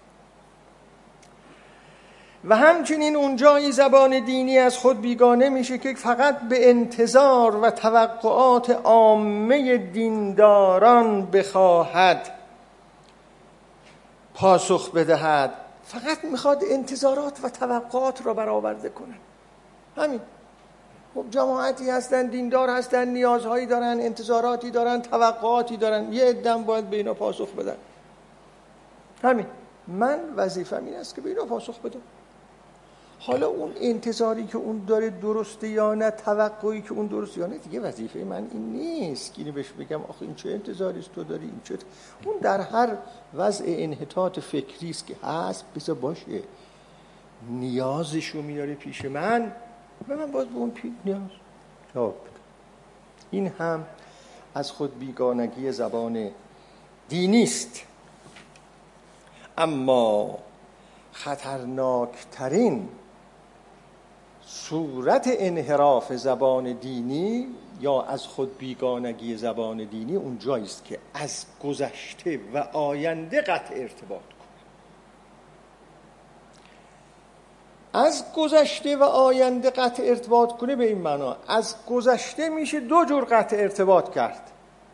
و همچنین اونجایی زبان دینی از خود بیگانه میشه که فقط به انتظار و توقعات عامه دینداران بخواهد پاسخ بدهد. فقط میخواد انتظارات و توقعات را برآورده کنه. همین. خب جماعتی هستن، دیندار هستن، نیازهایی دارن، انتظاراتی دارن، توقعاتی دارن، یه عده‌ام باید به اینا پاسخ بدن. همین. من وظیفه‌م این است که به اینا پاسخ بدم. حالا اون انتظاری که اون داره درسته یا نه، توقعی که اون درسته یا نه، دیگه وظیفه من این نیست که اینو بهش بگم آخه این چه انتظاری است تو داری، این چه. اون در هر وضع انحطاط فکری است که هست، بذار باشه. نیازشو میاره پیش من و من باید به اون پی... نیاز جواب بدم. این هم از خود بیگانگی زبان دینی است. اما خطرناکترین صورت انحراف زبان دینی یا از خود بیگانگی زبان دینی اونجایی است که از گذشته و آینده قطع ارتباط کنه. از گذشته و آینده قطع ارتباط کنه به این معنا از گذشته میشه دو جور قطع ارتباط کرد.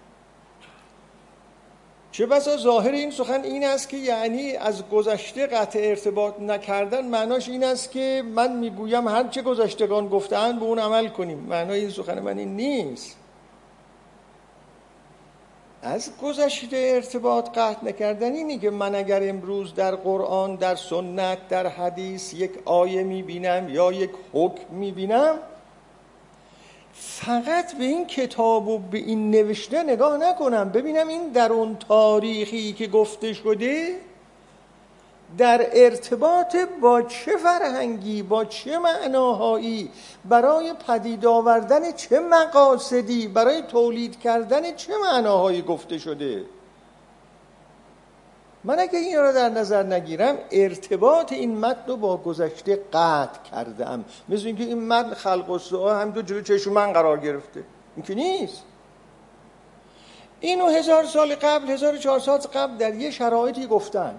چه بسا ظاهر این سخن این است که یعنی از گذشته قطع ارتباط نکردن معناش این است که من میگویم هر چه گذشتگان گفتند به اون عمل کنیم. معنای این سخن من این نیست. از گذشته ارتباط قطع نکردن اینی که من اگر امروز در قرآن، در سنت، در حدیث یک آیه میبینم یا یک حکم میبینم، فقط به این کتاب و به این نوشته نگاه نکنم، ببینم این در اون تاریخی که گفته شده در ارتباط با چه فرهنگی، با چه معناهایی، برای پدید آوردن چه مقاصدی، برای تولید کردن چه معناهایی گفته شده. من اگه این را در نظر نگیرم ارتباط این متن رو با گذشته قطع کردم، مثل اینکه این متن خلق و سوء هم دو جلو چشم من قرار گرفته. این که نیست. اینو هزار سال قبل، هزار و چهارصد قبل در یه شرایطی گفتن.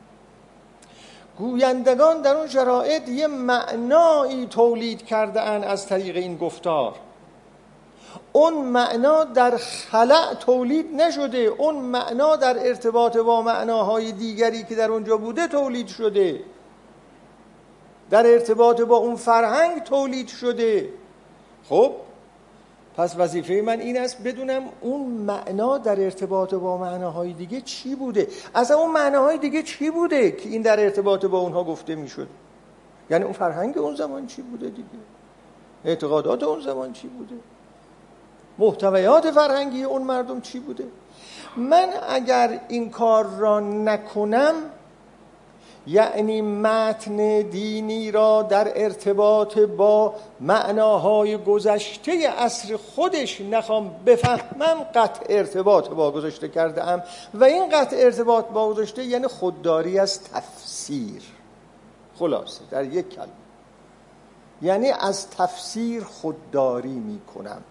گویندگان در اون شرایط یه معنایی تولید کرده اند از طریق این گفتار. اون معنا در خلأ تولید نشده، اون معنا در ارتباط با معناهای دیگری که در اونجا بوده تولید شده، در ارتباط با اون فرهنگ تولید شده. خب پس وظیفه من این است بدونم اون معنا در ارتباط با معناهای دیگه چی بوده، اصلا اون معناهای دیگه چی بوده که این در ارتباط با اونها گفته میشد. یعنی اون فرهنگ اون زمان چی بوده دیگه، اعتقادات اون زمان چی بوده، محتویات فرهنگی اون مردم چی بوده. من اگر این کار را نکنم، یعنی متن دینی را در ارتباط با معناهای گذشته عصر خودش نخوام بفهمم، قطع ارتباط با گذشته کرده ام و این قطع ارتباط با گذشته یعنی خودداری از تفسیر. خلاصه در یک کلمه یعنی از تفسیر خودداری می کنم.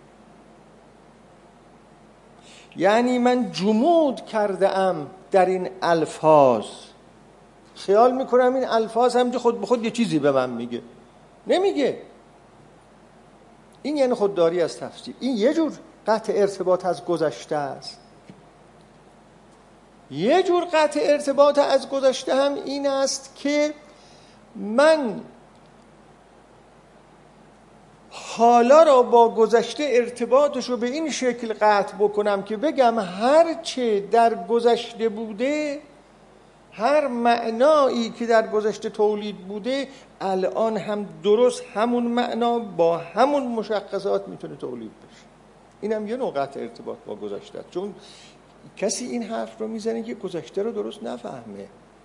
یعنی من جمود کرده ام در این الفاظ، خیال میکنم این الفاظ همینجا خود به خود یه چیزی به من میگه. نمیگه. این یعنی خودداری از تفسیر. این یه جور قطع ارتباط از گذشته است. یه جور قطع ارتباط از گذشته هم این است که من حالا را با گذشته ارتباطش رو به این شکل قطع بکنم که بگم هر چه در گذشته بوده، هر معنایی که در گذشته تولید بوده، الان هم درست همون معنا با همون مشخصات میتونه تولید بشه. این هم یه نوع قطع ارتباط با گذشته است، چون کسی این حرف رو میزنه که گذشته رو درست نفهمه.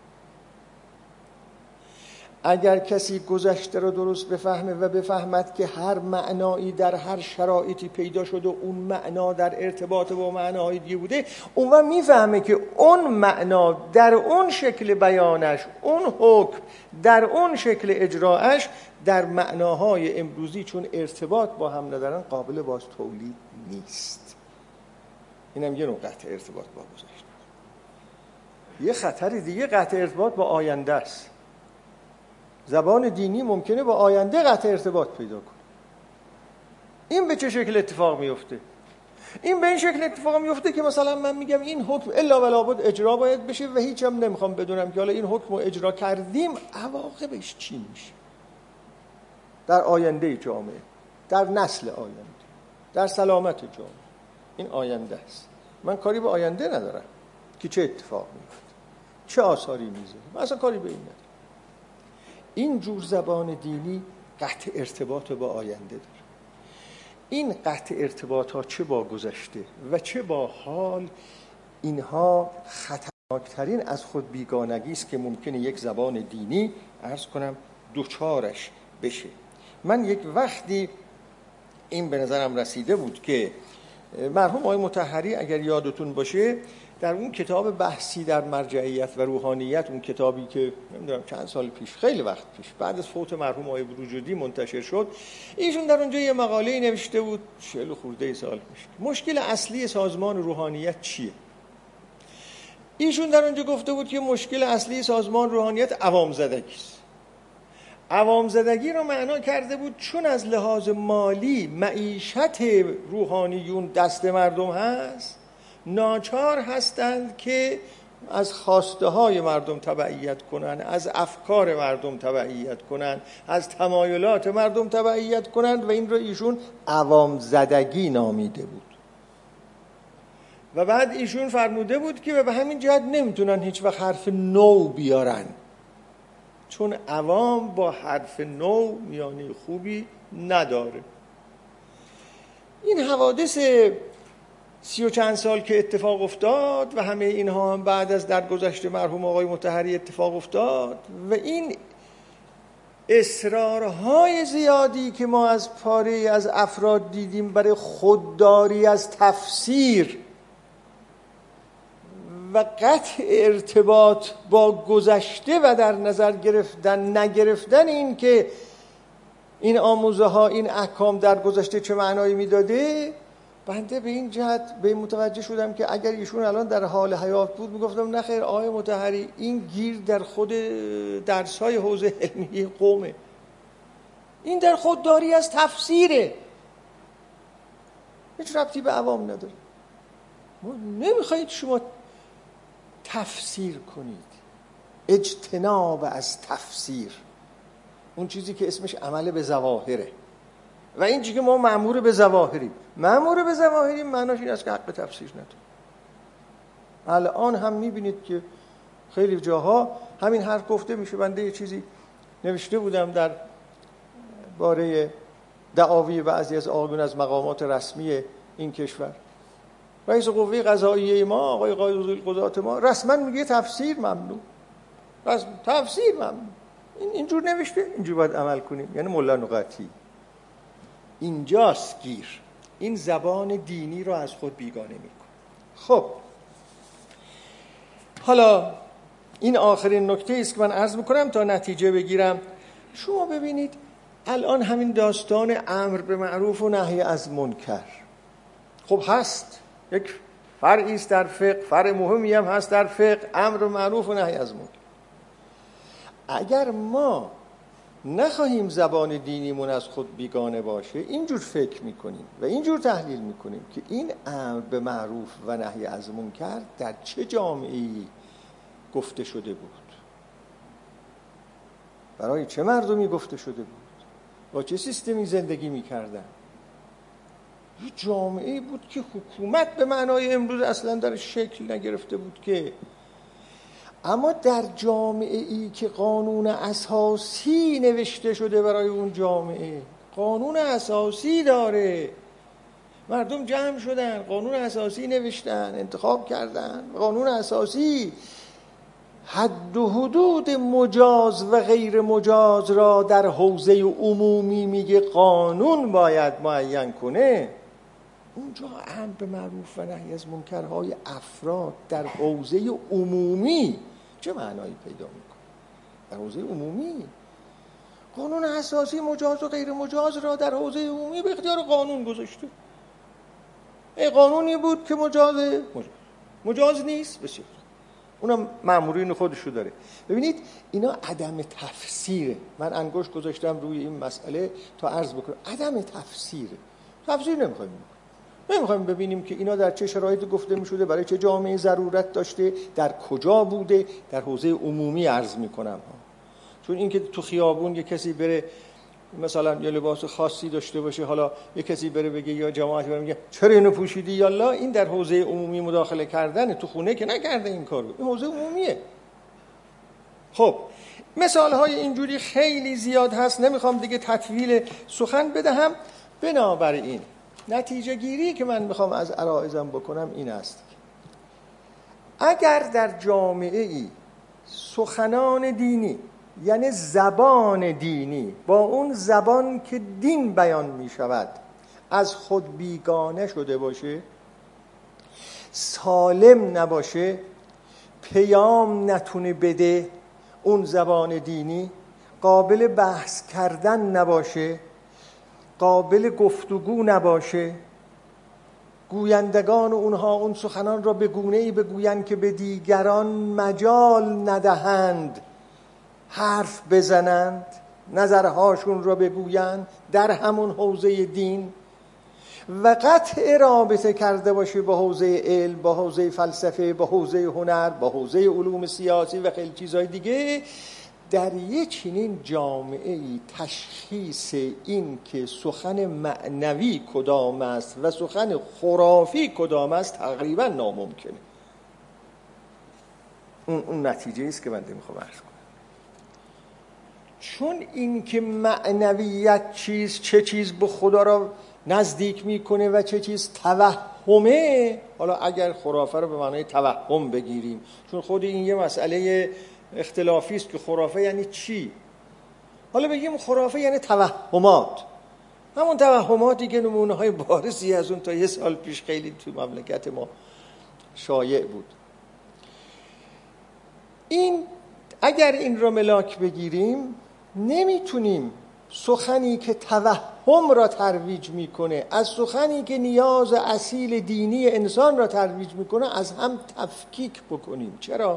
اگر کسی گذشته رو درست بفهمه و بفهمد که هر معنایی در هر شرایطی پیدا شده، اون معنا در ارتباط با معناهای دیگه بوده، اون وقت میفهمه که اون معنا در اون شکل بیانش، اون حکم در اون شکل اجراعش در معناهای امروزی چون ارتباط با هم ندارن قابل باز تولید نیست. اینم یه نوع قطع ارتباط با گذشته. یه خطر دیگه قطع ارتباط با آینده است. زبان دینی ممکنه با آینده قطع ارتباط پیدا کنه. این به چه شکل اتفاق میفته؟ این به این شکل اتفاق میفته که مثلا من میگم این حکم الا ولا بد اجرا باید بشه و هیچ هم نمیخوام بدونم که حالا این حکم رو اجرا کردیم عواقبش چی میشه در آینده جامعه، در نسل آینده، در سلامت جامعه. این آینده است. من کاری به آینده ندارم که چه اتفاق میفته، چه آثاری میذاره. من اصلا کاری به این ندارم. این جور زبان دینی قطع ارتباط با آینده داره. این قطع ارتباط ها چه با گذشته و چه با حال، اینها خطرناکترین از خود بیگانگی است که ممکنه یک زبان دینی عرض کنم دوچارش بشه. من یک وقتی این به نظرم رسیده بود که مرحوم آقای مطهری اگر یادتون باشه در اون کتاب بحثی در مرجعیت و روحانیت، اون کتابی که نمیدونم چند سال پیش، خیلی وقت پیش، بعد از فوت مرحوم آقای بروجردی منتشر شد، ایشون در اونجا یه مقاله نوشته بود چهل خورده سال پیش. مشکل اصلی سازمان روحانیت چیه؟ ایشون در اونجا گفته بود که مشکل اصلی سازمان روحانیت عوام زدگی است. عوام زدگی رو معنا کرده بود چون از لحاظ مالی معیشت روحانیون دست مردم هست، ناچار هستند که از خواسته های مردم تبعیت کنند، از افکار مردم تبعیت کنند، از تمایلات مردم تبعیت کنند و این رو ایشون عوام زدگی نامیده بود. و بعد ایشون فرموده بود که به همین جهت نمیتونن هیچ وقت حرف نو بیارن، چون عوام با حرف نو میانه خوبی نداره. این حوادث سی و چند سال که اتفاق افتاد و همه اینها هم بعد از درگذشت مرحوم آقای مطهری اتفاق افتاد و این اصرارهای زیادی که ما از پاره از افراد دیدیم برای خودداری از تفسیر و قطع ارتباط با گذشته و در نظر گرفتن نگرفتن این که این آموزه ها این احکام در گذشته چه معنایی میداده، بنده به این جهت به این متوجه شدم که اگر ایشون الان در حال حیات بود میگفتم نخیر آقای مطهری این گیر در خود درس‌های حوزه علمی قومه، این در خودداری از تفسیره، هیچ ربطی به عوام نداره. ما نمیخواید شما تفسیر کنید، اجتناب از تفسیر، اون چیزی که اسمش عمل به ظواهره و این چیزی که ما مأمور به ظواهریم. مأمور به ظواهریم معناش این است که حق تفسیر نداره. الان هم میبینید که خیلی جاها همین حرف گفته میشه. بنده یه چیزی نوشته بودم در باره دعاوی بعضی از آقایون از مقامات رسمی این کشور. رئیس قوه قضاییه ما آقای قاضی القضات ما رسما میگه تفسیر ممنوع، رسم تفسیر ممنوع. این اینجور نوشته، اینجور باید عمل کنیم. یعنی مولا نقطی اینجاست گیر، این زبان دینی رو از خود بیگانه میکنه. خب حالا این آخرین نکته است که من عرض میکنم تا نتیجه بگیرم. شما ببینید الان همین داستان امر به معروف و نهی از منکر خب هست، یک فرعی است در فقه، فرع مهمی هم هست در فقه، امر به معروف و نهی از منکر. اگر ما نخواهیم زبان دینیمون از خود بیگانه باشه، اینجور فکر میکنیم و اینجور تحلیل میکنیم که این امر به معروف و نهی از منکر در چه جامعه‌ای گفته شده بود، برای چه مردمی گفته شده بود، با چه سیستمی زندگی میکردن. یه جامعه‌ای بود که حکومت به معنای امروز اصلا در شکل نگرفته بود که، اما در جامعه‌ای که قانون اساسی نوشته شده برای اون جامعه، قانون اساسی داره، مردم جمع شدن، قانون اساسی نوشتن، انتخاب کردن، قانون اساسی حد و حدود مجاز و غیر مجاز را در حوزه عمومی میگه قانون باید معین کنه. اونجا امر به معروف و نهی از منکرهای افراد در حوزه عمومی چه معنایی پیدا میکنه؟ در حوزه عمومی قانون اساسی مجاز و غیر مجاز را در حوزه عمومی به اختیار قانون گذاشته. ای قانونی بود که مجاز مجاز, مجاز نیست، بسیار اونم مأمورین خودشو داره. ببینید اینا عدم تفسیره. من انگشت گذاشتم روی این مسئله تا عرض بکنم عدم تفسیره. تفسیر نمیخوایم نمیخوایم ببینیم که اینا در چه شرایطی گفته میشده، برای چه جامعه ضرورت داشته، در کجا بوده. در حوزه عمومی عرض میکنم ها. چون اینکه تو خیابون یه کسی بره مثلا یه لباس خاصی داشته باشه، حالا یه کسی بره بگه یا جماعتی بره میگه چرا اینو پوشیدی یالا، این در حوزه عمومی مداخله کردن. تو خونه که نکرده این کارو، این حوزه عمومیه. خب مثال‌های اینجوری خیلی زیاد هست، نمیخوام دیگه تطویل سخن بدهم. بنابراین نتیجه گیری که من میخوام از عرایضم بکنم این است که اگر در جامعه‌ای سخنان دینی، یعنی زبان دینی با اون زبان که دین بیان می شود از خود بیگانه شده باشه، سالم نباشه، پیام نتونه بده، اون زبان دینی قابل بحث کردن نباشه، قابل گفتگو نباشه، گویندگان اونها اون سخنان را به گونه‌ای بگویند که به دیگران مجال ندهند حرف بزنند، نظرهاشون را بگویند در همون حوزه دین، و قطع رابطه کرده باشه با حوزه علم، با حوزه فلسفه، با حوزه هنر، با حوزه علوم سیاسی و خیلی چیزهای دیگه، در یک چنین جامعه‌ای تشخیص این که سخن معنوی کدام است و سخن خرافی کدام است تقریبا ناممکنه. اون اون نتیجه است که من میخوام عرض کنم. چون این که معنویت چیز چه چیز به خدا را نزدیک میکنه و چه چیز توهمه. حالا اگر خرافه رو به معنای توهم بگیریم، چون خود این یه مسئله اختلافی است که خرافه یعنی چی. حالا بگیم خرافه یعنی توهمات، همون توهماتی که نمونه های بارزی از اون تا یه سال پیش خیلی تو مملکت ما شایع بود. این اگر این را ملاک بگیریم، نمیتونیم سخنی که توهم را ترویج میکنه از سخنی که نیاز اصیل دینی انسان را ترویج میکنه از هم تفکیک بکنیم. چرا؟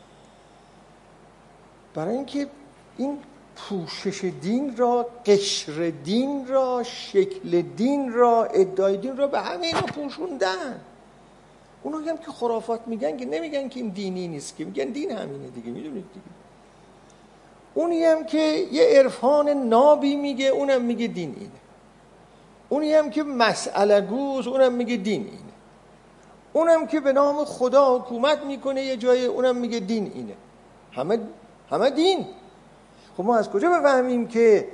برای اینکه این پوشش دین را، قشر دین را، شکل دین را، ادعای دین را به همه اینا پوشوندن. اونا هم که خرافات میگن که نمیگن که این دینی نیست، که میگن دین همینه دیگه، میدونید دیگه. اونی هم که یه عرفان نابی میگه، اونم میگه دین اینه. اونی هم که مسئله گوز، اونم میگه دین اینه. اونم که به نام خدا حکومت میکنه یه جای، اونم میگه دین اینه. همه همه دین. خب ما از کجا بفهمیم که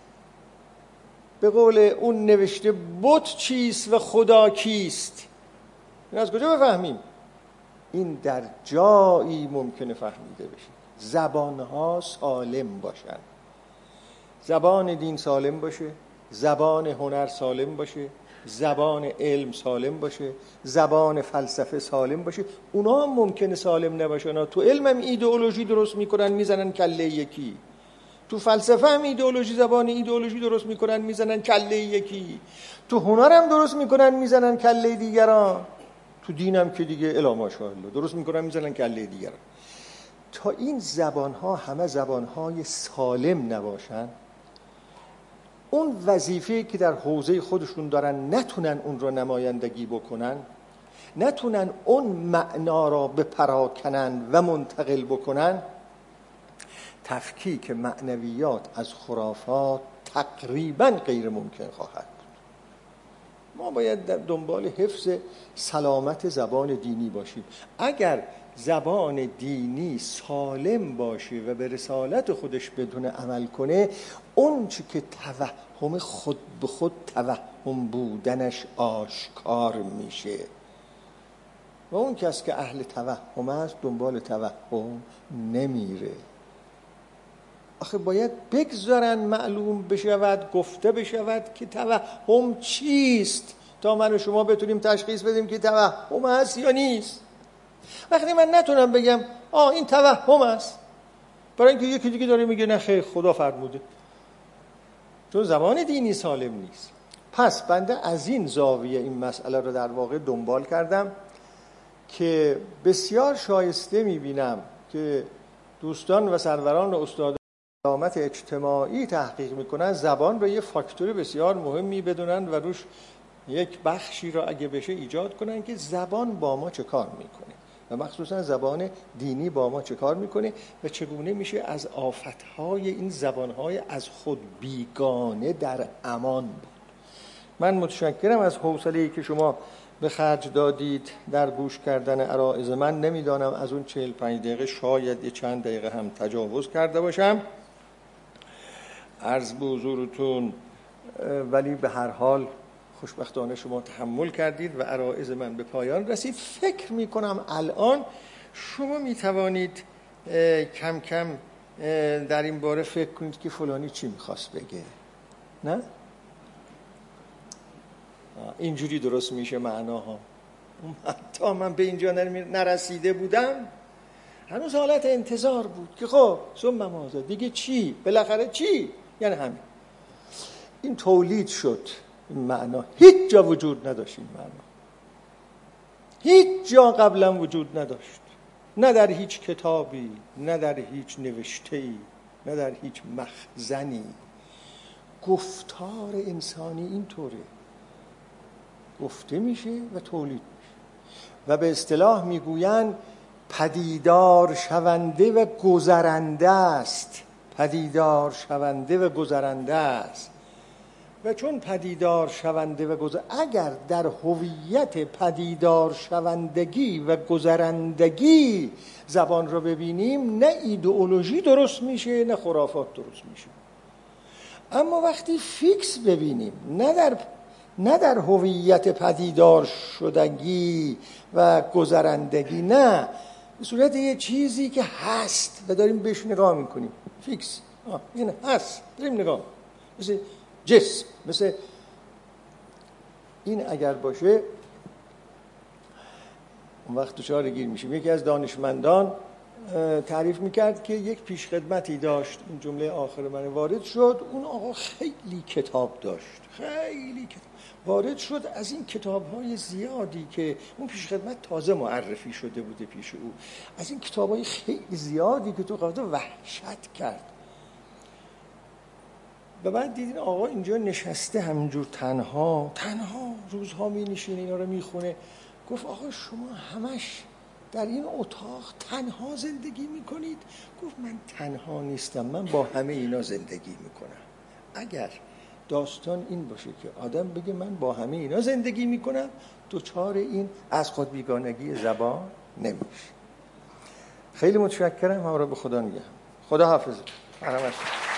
به قول اون نوشته بت چیست و خدا کیست؟ این از کجا بفهمیم؟ این در جایی ممکنه فهمیده بشه. زبانها سالم باشن، زبان دین سالم باشه، زبان هنر سالم باشه، زبان علم سالم باشه، زبان فلسفه سالم باشه. اونا هم ممکنه سالم نباشن. تو علم هم ایدئولوژی درست میکنن میزنن کله یکی، تو فلسفه هم ایدئولوژی زبان ایدئولوژی درست میکنن میزنن کله یکی، تو هنر هم درست میکنن میزنن کله دیگران، تو دین هم که دیگه الا ماشاءالله درست میکنن میزنن کله دیگران. تا این زبانها همه زبانهای سالم نباشن، اون وظیفه که در حوزه خودشون دارن نتونن اون رو نمایندگی بکنن، نتونن اون معنا را بپراکنن و منتقل بکنن، تفکیک معنویات از خرافات تقریبا غیر ممکن خواهد بود. ما باید در دنبال حفظ سلامت زبان دینی باشیم. اگر زبان دینی سالم باشه و به رسالت خودش بدون عمل کنه، اون چی که توهم خود به خود توهم بودنش آشکار میشه و اون کس که اهل توهم است دنبال توهم نمیره. آخه باید بگذارن معلوم بشود، گفته بشود که توهم چیست تا من و شما بتونیم تشخیص بدیم که توهم هست یا نیست. وقتی من نتونم بگم آه این توهم است، برای اینکه یکی دیگه داره میگه نه خیر خدا فرموده، چون زبان دینی سالم نیست. پس بنده از این زاویه این مسئله رو در واقع دنبال کردم که بسیار شایسته میبینم که دوستان و سروران و استادان علامت اجتماعی تحقیق میکنن زبان رو یه فاکتور بسیار مهمی بدونن و روش یک بخشی رو اگه بشه ایجاد کنن که زبان با ما چه کار میکنه و مخصوصا زبان دینی با ما چه کار میکنه و چگونه میشه از آفتهای این زبانهای از خود بیگانه در امان بود. من متشکرم از حوصله‌ای که شما به خرج دادید در گوش کردن عرایض من. نمیدانم از اون چهل پنج دقیقه شاید یه چند دقیقه هم تجاوز کرده باشم، عرض به حضورتون، ولی به هر حال خوشبختانه شما تحمل کردید و عرایض من به پایان رسید. فکر میکنم الان شما میتوانید کم کم در این باره فکر کنید که فلانی چی میخواست بگه. نه؟ اینجوری درست میشه معناها. حتی من به اینجا نرسیده بودم، هنوز حالت انتظار بود که خب ثم ماذا، دیگه چی، بالاخره چی، یعنی همین. این تولید شد، این معنا هیچ جا وجود نداشت، این معنا هیچ جا قبلا وجود نداشت، نه در هیچ کتابی، نه در هیچ نوشته‌ای، نه در هیچ مخزنی. گفتار انسانی اینطوره، گفته میشه و تولید میشه و به اصطلاح میگویند پدیدار شونده و گذرنده است. پدیدار شونده و گذرنده است و چون پدیدار شونده و گذر اگر در هویت پدیدار شوندگی و گذرندگی زبان رو ببینیم، نه ایدئولوژی درست میشه نه خرافات درست میشه. اما وقتی فیکس ببینیم، نه در نه در هویت پدیدار شدگی و گذرندگی، نه، به صورت یه چیزی که هست و داریم بهش نگاه میکنیم، فیکس، آه این هست، داریم نگاه، مثل جسم، مثل این اگر باشه اون وقت دچار گیر میشیم. یکی از دانشمندان تعریف میکرد که یک پیشخدمتی داشت، این جمله آخر من وارد شد، اون آقا خیلی کتاب داشت، خیلی کتاب وارد شد، از این کتاب‌های زیادی که اون پیشخدمت تازه معرفی شده بوده پیش او، از این کتاب‌های خیلی زیادی که تو قاعده وحشت کرد. و بعد دیدین آقا اینجا نشسته همینجور تنها تنها روزها می نشینه اینا رو میخونه. گفت آقا شما همش در این اتاق تنها زندگی میکنید؟ گفت من تنها نیستم، من با همه اینا زندگی میکنم. اگر داستان این باشه که آدم بگه من با همه اینا زندگی میکنم، دوچار این از خود بیگانگی زبان نمیشه. خیلی متشکرم، ما رو به خدا میگم. خدا حافظ.